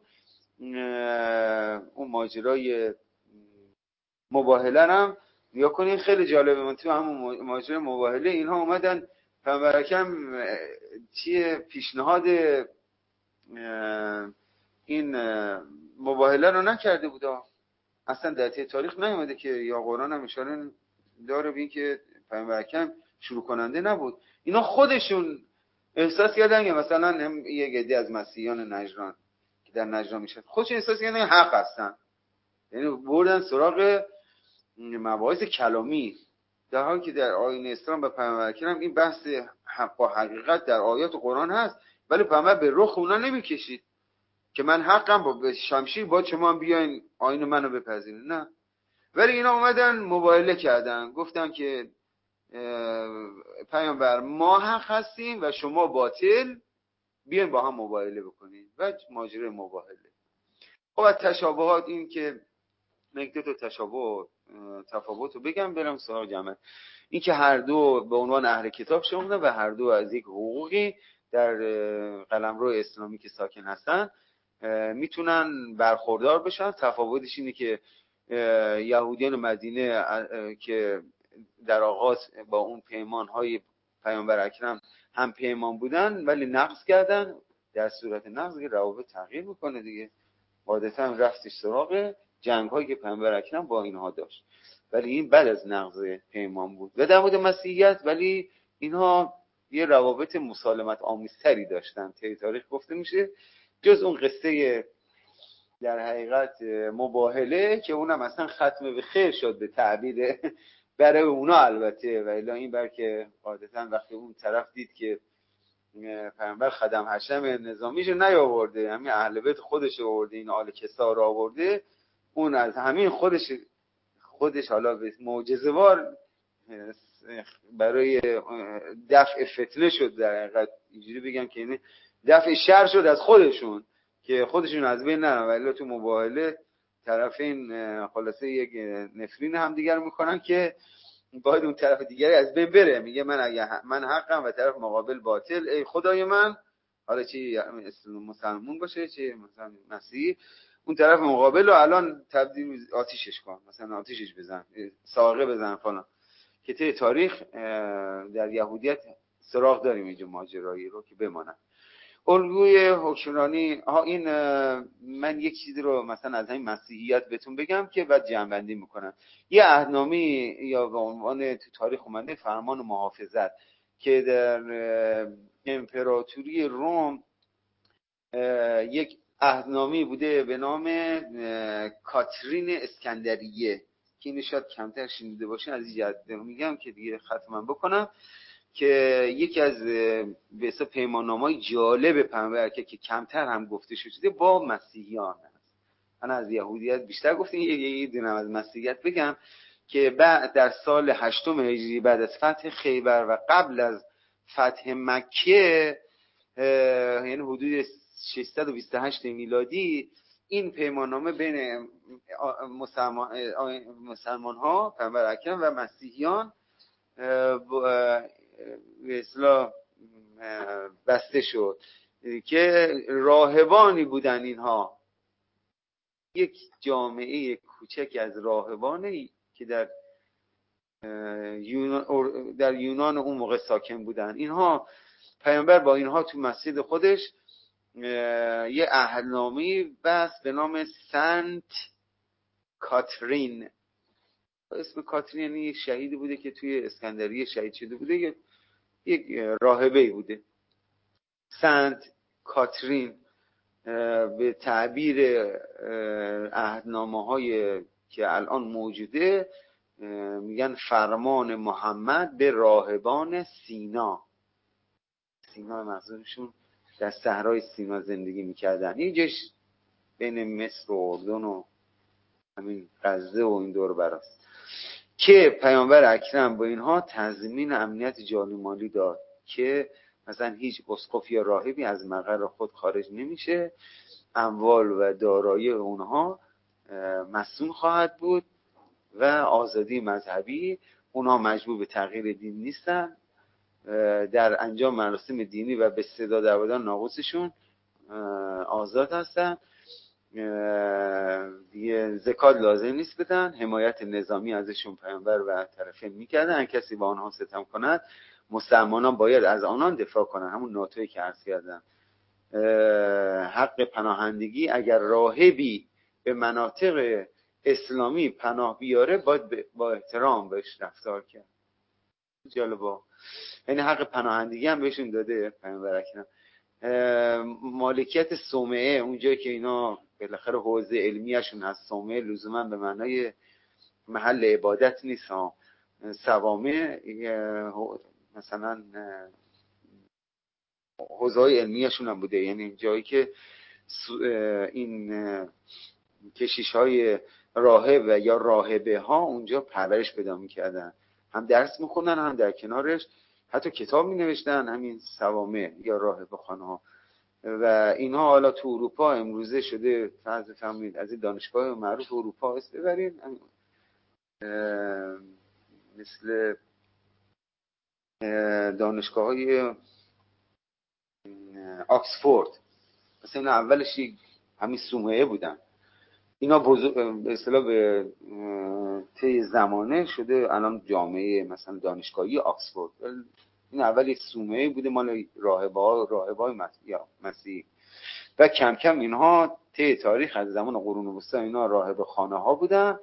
اون ماجرای مباهله هم نیا کنین، خیلی جالبه. من تو همون ماجرای مباهله اینها اومدن پیامبر اکرم چیه پیشنهاد این مباهله رو نکرده بود، اصلا در تاریخ نیومده که، یا قرآن هم اشاره داره به این که پیامبر اکرم شروع کننده نبود. اینا خودشون احساس کردن که مثلا یک عده از مسیحیان نجران که در نجران میشه خودشون احساس کردن حق هستن، یعنی بردن سراغ مباحث کلامی، در حالی که در آیین اسلام به پیامبر اکرم این بحث حق و حقیقت در آیات قرآن هست، ولی پیامبر به رخ اونا نمیکشید که من حقم با شمشیر باید شما هم بیاین آیین منو بپذیرین، نه. ولی اینا اومدن مباهله کردن، گفتن که پیامبر ما حق هستیم و شما باطل، بیاین با هم مباهله بکنین و ماجرای مباهله. خب از تشابهات این که نکته تو تشابه و تفاوت رو بگم برم سراغ جمع. این که هر دو به عنوان اهل کتاب شدن و هر دو از یک حقوقی در قلمرو اسلامی که ساکن هستن میتونن برخوردار بشن. تفاوتش اینه که یهودیان مدینه که در آغاز با اون پیمانهای پیامبر اکرم هم پیمان بودن ولی نقض کردن، در صورت نقض روابط تغییر میکنه دیگه، عادتا رفتش سراغ جنگ هایی که پیامبر اکرم با اینها داشت، ولی این بعد از نقض پیمان بود. و در مورد مسیحیت ولی اینها یه روابط مسالمت آمیزتری داشتن، طی تاریخ گفته میشه، جز اون قصه در حقیقت مباهله که اونم اصلا ختم به خیر شد به تعبیر برای اونا البته، و الا این بر که عادتا وقتی اون طرف دید که پیامبر خدم حشم نظامیشو نیاورده، همین اهل بیت خودش آورده، این آل کسا رو آورده، اون از همین خودش حالا به معجزه‌وار برای دفع فتنه شد، در حقیقت اینجوری بگم که این دفع شر شد از خودشون که خودشون از بین نرن، ولی تو مباهله طرفین خلاصه یک نفرین هم دیگر میکنن که باید اون طرف دیگری از بین بره. میگه من حقم و طرف مقابل باطل، ای خدای من، حالا چی مسلمون باشه چی مثلا مسیحی، اون طرف مقابل رو الان تبدیل آتیشش کن، مثلا آتیشش بزن، ساقه بزن فلان، که طی تاریخ در یهودیت سراغ داریم اینجا ماجرایی رو که بمانن. الگوی حکمرانی این من یک چیزی رو مثلا از همین مسیحیت بهتون بگم که بعد جمع‌بندی میکنم. یه عهدنامه یا به عنوان تو تاریخ اومده فرمان محافظت که در امپراتوری روم یک عهدنامه بوده به نام کاترین اسکندریه که اینو شاید کمتر شنیده باشین، از این جهت میگم که دیگه ختمم بکنم، که یکی از به حساب پیماننامه‌های جالب پیامبر که کمتر هم گفته شده با مسیحیان است. من از یهودیت بیشتر گفتم، یه دونم از مسیحیت بگم که بعد در سال 8 هجری بعد از فتح خیبر و قبل از فتح مکه، یعنی حدود 628 میلادی، این پیماننامه بین مسلمان ها پیامبر اکرم و مسیحیان به اصطلاح بسته شد که راهبانی بودن اینها، یک جامعه کوچک از راهبانی که در یونان اون موقع ساکن بودن. اینها پیامبر با اینها تو مسجد خودش یه عهدنامه‌ای بست به نام سنت کاترین. اسم کاترین یعنی یک شهیدی بوده که توی اسکندریه شهید شده بوده، یک راهبه بوده. سنت کاترین به تعبیر عهدنامه‌های که الان موجوده میگن فرمان محمد به راهبان سینا. سینا منظورشون در صحرای سینا زندگی میکردن، اینجاش بین مصر و اردن و همین غزه و این دور براست، که پیامبر اکرم با اینها تضمین امنیت جانی مالی داد که مثلا هیچ اسقف یا راهبی از مقر خود خارج نمیشه، اموال و دارایی اونها مصون خواهد بود و آزادی مذهبی، اونها مجبور به تغییر دین نیستن در انجام مراسم دینی و به صدا درآوردن ناقوسشون آزاد هستن. دیگه زکات لازم نیست بدن، حمایت نظامی ازشون پیامبر و طرفین میکردن. کسی با آنها ستم کند مسلمانان باید از آنان دفاع کنن، همون ناتوی که عرض کردم. حق پناهندگی، اگر راهبی به مناطق اسلامی پناه بیاره باید با احترام بهش رفتار کرد. جالبه، یعنی حق پناهندگی هم بهشون داده پیامبر اکرم. مالکیت صومعه، اونجایی که اینا بالاخره حوزه علمیشون هست، صومعه لزوما به معنای محل عبادت نیست ها. صوامع مثلا حوزه های علمیشون هم بوده، یعنی جایی که این کشیش های راهب و یا راهبه ها اونجا پرورش پیدا میکردن، هم درس میخوندن هم در کنارش حتی کتاب می نوشتن، همین صوامع یا راهبه خانه ها. و اینها حالا تو اروپا امروزه شده، فرض فرمایید از این دانشگاه معروف اروپا است ببرید، مثل دانشگاه های آکسفورد مثلا، اینا اولش همین صومعه بودن، اینا به اصطلاح به طی زمانه شده الان جامعه مثلا دانشگاهی آکسفورد. این اول یک صومعه بوده مال راهبای مسیحی و کم کم اینها طی تاریخ از زمان قرون وسطی اینا راهب خانه ها بودن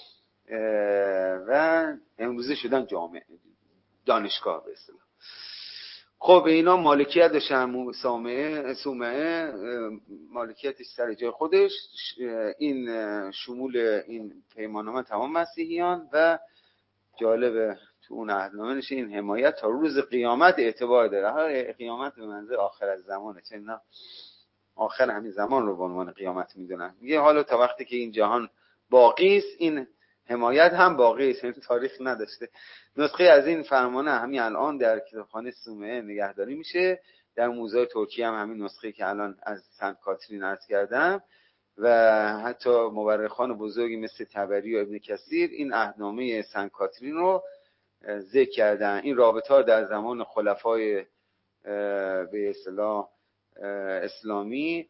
و امروزه شدن جامعه دانشگاه به اصطلاح. خب اینا مالکیت داشتن، صومعه مالکیتش سر جای خودش. این شمول این پیماننامه تمام مسیحیان و جالبه تو اون عهدنامه نشه این حمایت تا روز قیامت اعتبار داره. قیامت به منظور آخر از زمانه، چون اینا آخر همین زمان رو به عنوان قیامت میدونن. میگه حالا تا وقتی که این جهان باقی است این حمایت هم باقی است، این تاریخ نداشته. نسخه از این فرمانه همین الان در کتابخانه صومعه نگهداری میشه. در موزه ترکیه هم همین نسخه که الان از سنت کاترین عرض کردم و حتی مورخان بزرگی مثل طبری و ابن کثیر این عهدنامه سنت کاترین رو ذکر کردن. این رابطه ها در زمان خلفای به اصطلاح اسلامی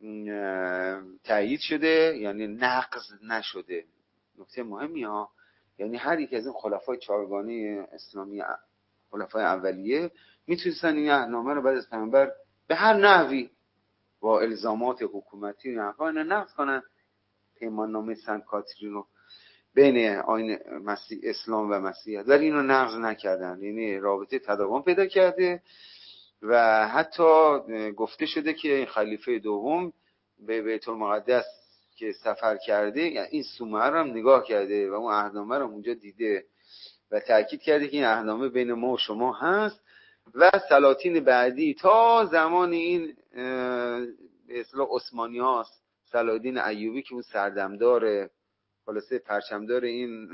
تایید شده، یعنی نقض نشده. نکته مهمی ها، یعنی هر یک از این خلفای چهارگانه اسلامی، خلفای اولیه، میتونستن این عهدنامه رو بعد از پیامبر به هر نحوی با الزامات حکومتی و نقض کنن. پیماننامه سنت کاترین رو بین آیین اسلام و مسیحیت، ولی اینو نقض نکردن، یعنی رابطه تداوم پیدا کرده. و حتی گفته شده که این خلیفه دوم به بیت المقدس که سفر کرده این صومعه رو هم نگاه کرده و اون عهدنامه رو اونجا دیده و تأکید کرده که این عهدنامه بین ما و شما هست. و سلاطین بعدی تا زمان این به اصطلاح عثمانی هاست، صلاح‌الدین ایوبی که اون سردمدار خلاصه پرچمدار این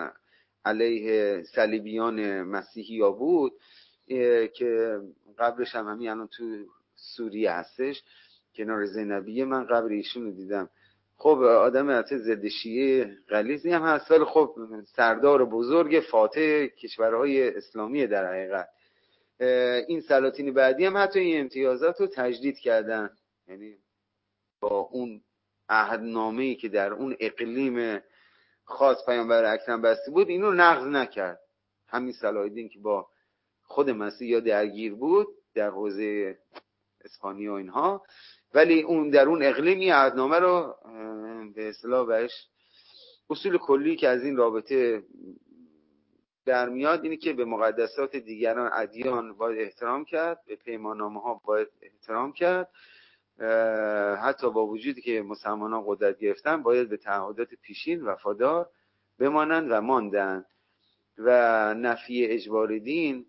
علیه صلیبیان مسیحی ها بود که قبرش هم همین الان تو سوریه هستش کنار زینبیه. من قبر ایشون رو دیدم. خب آدم البته ضد شیعه غلیظی هم هست، ولی خب سردار بزرگ فاتح کشورهای اسلامی در حقیقت. این سلاطین بعدی هم حتی این امتیازات رو تجدید کردن، یعنی با اون عهدنامه‌ای که در اون اقلیم خاص پیامبر اکرم بسته بود اینو نقض نکرد. همین صلاح‌الدین که با خود مسیح یا درگیر بود در حوزه اسپانیا و اینها، ولی اون در اون اقلیم این عهدنامه رو به اصطلاح بهش اصول کلی که از این رابطه در میاد اینه که به مقدسات دیگران ادیان باید احترام کرد، به پیماننامه ها باید احترام کرد. حتی با وجودی که مسلمانان قدرت گرفتن باید به تعهدات پیشین وفادار بمانند و ماندن. و نفی اجبار دین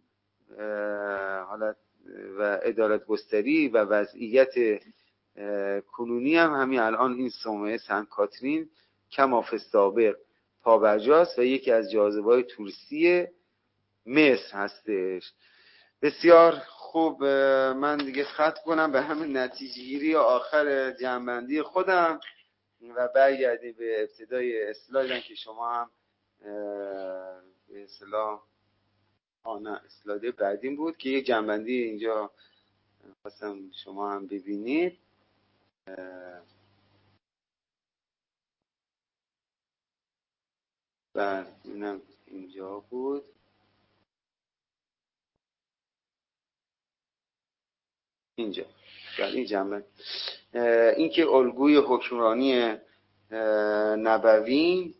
حالت و عدالت گستری و وضعیت کنونی هم همین الان این صومعه سنت کاترین کما فی السابق پابرجاست و یکی از جاذبه‌های توریستی مصر هستش. بسیار خوب، من دیگه ختم کنم به همین نتیجه گیری آخر جنبندی خودم و برگردیم به ابتدای اسلایدم که شما هم به اصطلاح نه اسلاید بعدیم بود که یک جنبندی اینجا خواستم شما هم ببینید. اینم اینجا بود. اینجا این جنبندی، این که الگوی حکمرانی نبوی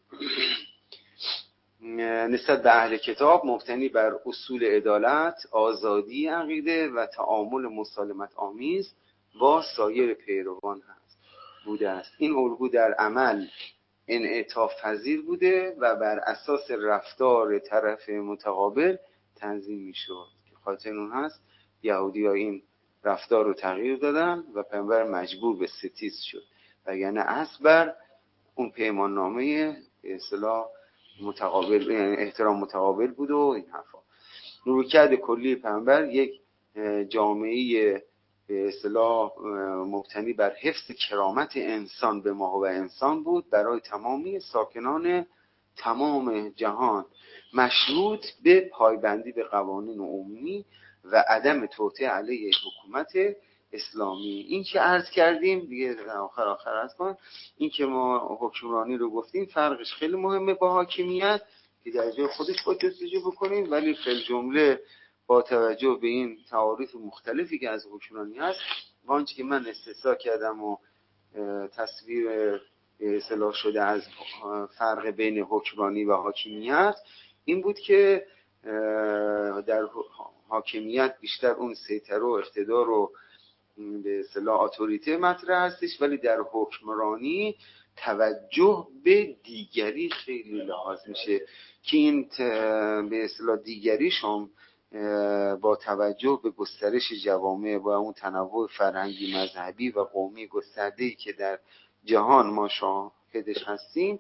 نسبت به اهل کتاب مبتنی بر اصول عدالت، آزادی عقیده و تعامل مسالمت آمیز با سایر پیروان بوده است. این الگو در عمل انعطاف پذیر بوده و بر اساس رفتار طرف متقابل تنظیم میشد. خاطر اون هست یهودی ها این رفتار رو تغییر دادن و پیامبر مجبور به ستیز شد، وگرنه اصل بر اون پیمان نامه به اصطلاح متقابل، یعنی احترام متقابل بود و این حرفا. رویکرد کلی پیامبر یک جامعه به اصطلاح مبتنی بر حفظ کرامت انسان به ما و انسان بود برای تمامی ساکنان تمام جهان، مشروط به پایبندی به قوانین عمومی و عدم توطئه علیه حکومت اسلامی. این که عرض کردیم دیگه آخر عرض کنم، این که ما حکمرانی رو گفتیم فرقش خیلی مهمه با حاکمیت که در جای خودش با جستجو بکنیم، ولی فی الجمله با توجه به این تعاریف مختلفی که از حکمرانی هست و آنچه که من استثنا کردم و تصویر اصطلاح شده از فرق بین حکمرانی و حاکمیت این بود که در حاکمیت بیشتر اون سیطره و اقتدار و به اصطلاح اتوریته مطرح هستش، ولی در حکمرانی توجه به دیگری خیلی لحاظ میشه که این به اصطلاح دیگریش هم با توجه به گسترش جوامع با اون تنوع فرهنگی، مذهبی و قومی گسترده‌ای که در جهان ما شاهدش هستیم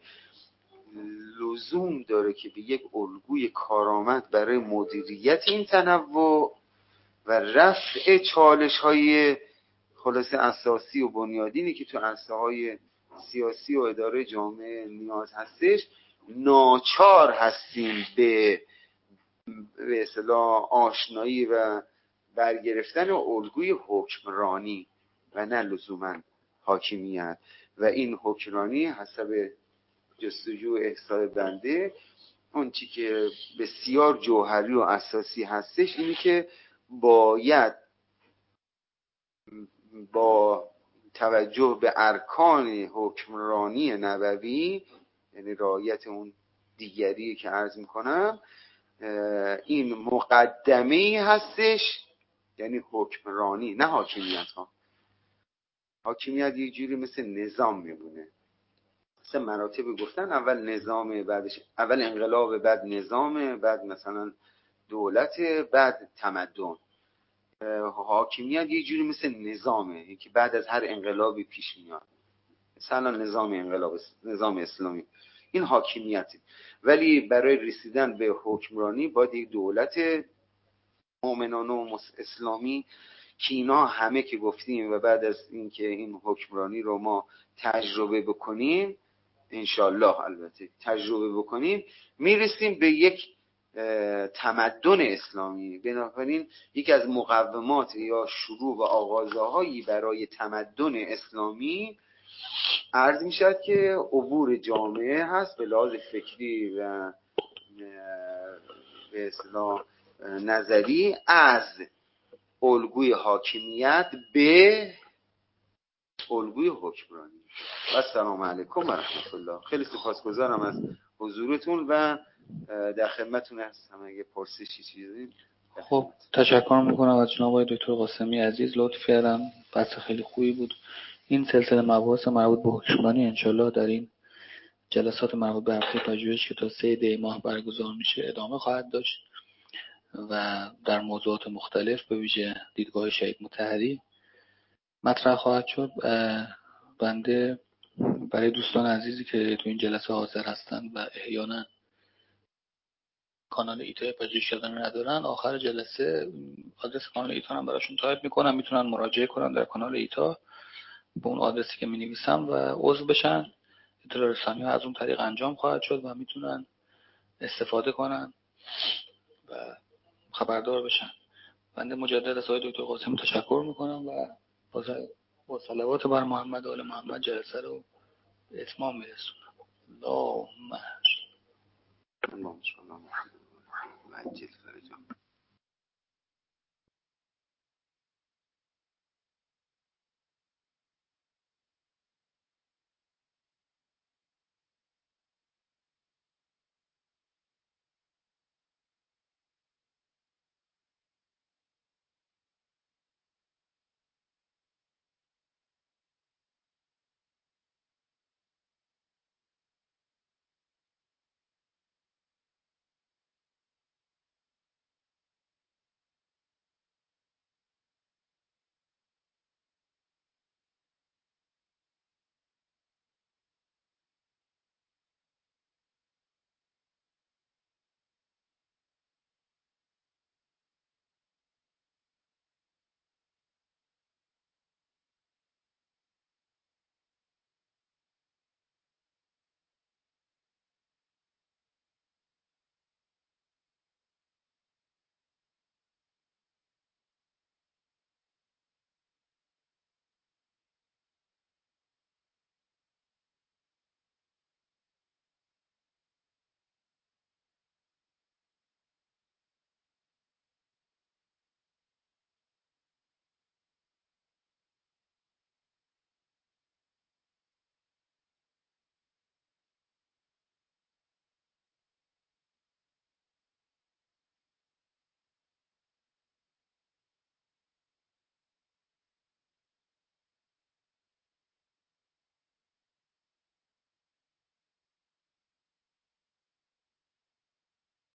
لزوم داره که به یک الگوی کارآمد برای مدیریت این تنوع و رفع چالش‌های خلاصه اساسی و بنیادینی که تو عرصه‌های سیاسی و اداره جامعه نیاز هستش، ناچار هستیم به اصطلاح آشنایی و برگرفتن الگوی حکمرانی و نه لزوماً حاکمیت. و این حکمرانی حسب جستجو احصای بنده اون چی که بسیار جوهری و اساسی هستش اینه که باید با توجه به ارکان حکمرانی نبوی، یعنی رعایت اون دیگری که عرض میکنم، این مقدمه هستش، یعنی حکمرانی نه حاکمیت ها. حاکمیت یه جوری مثل نظام میمونه، مثل مراتب گفتن اول نظام، بعدش اول انقلاب، بعد نظام، بعد مثلا دولت، بعد تمدن. حاکمیت یه جوری مثل نظامه که بعد از هر انقلابی پیش میاد، مثلا نظام انقلاب، نظام اسلامی، این حاکمیته. ولی برای رسیدن به حکمرانی باید یک دولت مؤمنانه و اسلامی که اینا همه که گفتیم و بعد از اینکه این حکمرانی رو ما تجربه بکنیم انشالله البته تجربه بکنیم میرسیم به یک تمدن اسلامی. بنابراین یکی از مقومات یا شروع و آغازهایی برای تمدن اسلامی عرض می شد که عبور جامعه هست به لحاظ فکری و به اصطلاح نظری از الگوی حاکمیت به الگوی حکمرانی. و السلام علیکم و رحمت الله. خیلی سپاسگزارم از حضورتون و در خدمتتون هستم اگه پرسشی چیزی. خب تشکر میکنم از جناب آقای دکتر قاسمی عزیز، لطف کردن، بحث خیلی خوبی بود. این سلسله مباحث مربوط به حکمرانی انشالله در این جلسات مربوط به هفته پژوهش که تا 3 دی ماه برگزار میشه ادامه خواهد داشت و در موضوعات مختلف به ویژه دیدگاه شهید مطهری مطرح خواهد شد. بنده برای دوستان عزیزی که تو این جلسه حاضر هستند و احیانا کانال ایتا پژوهش کردن ندارن، آخر جلسه آدرس کانال ایتا هم براشون تایپ میکنم، میتونن مراجعه کنن در کانال ایتا به اون آدرسی که مینویسم و عضو بشن. اطلاع رسانی ها از اون طریق انجام خواهد شد و میتونن استفاده کنن و خبردار بشن. بنده مجدد از آقای دکتر قاسم تشکر میکنم و با صلوات بر محمد و آل محمد جلسه رو به اتمام میرسونم. اللهم اللهم صل علی محمد و عجل فرجهم.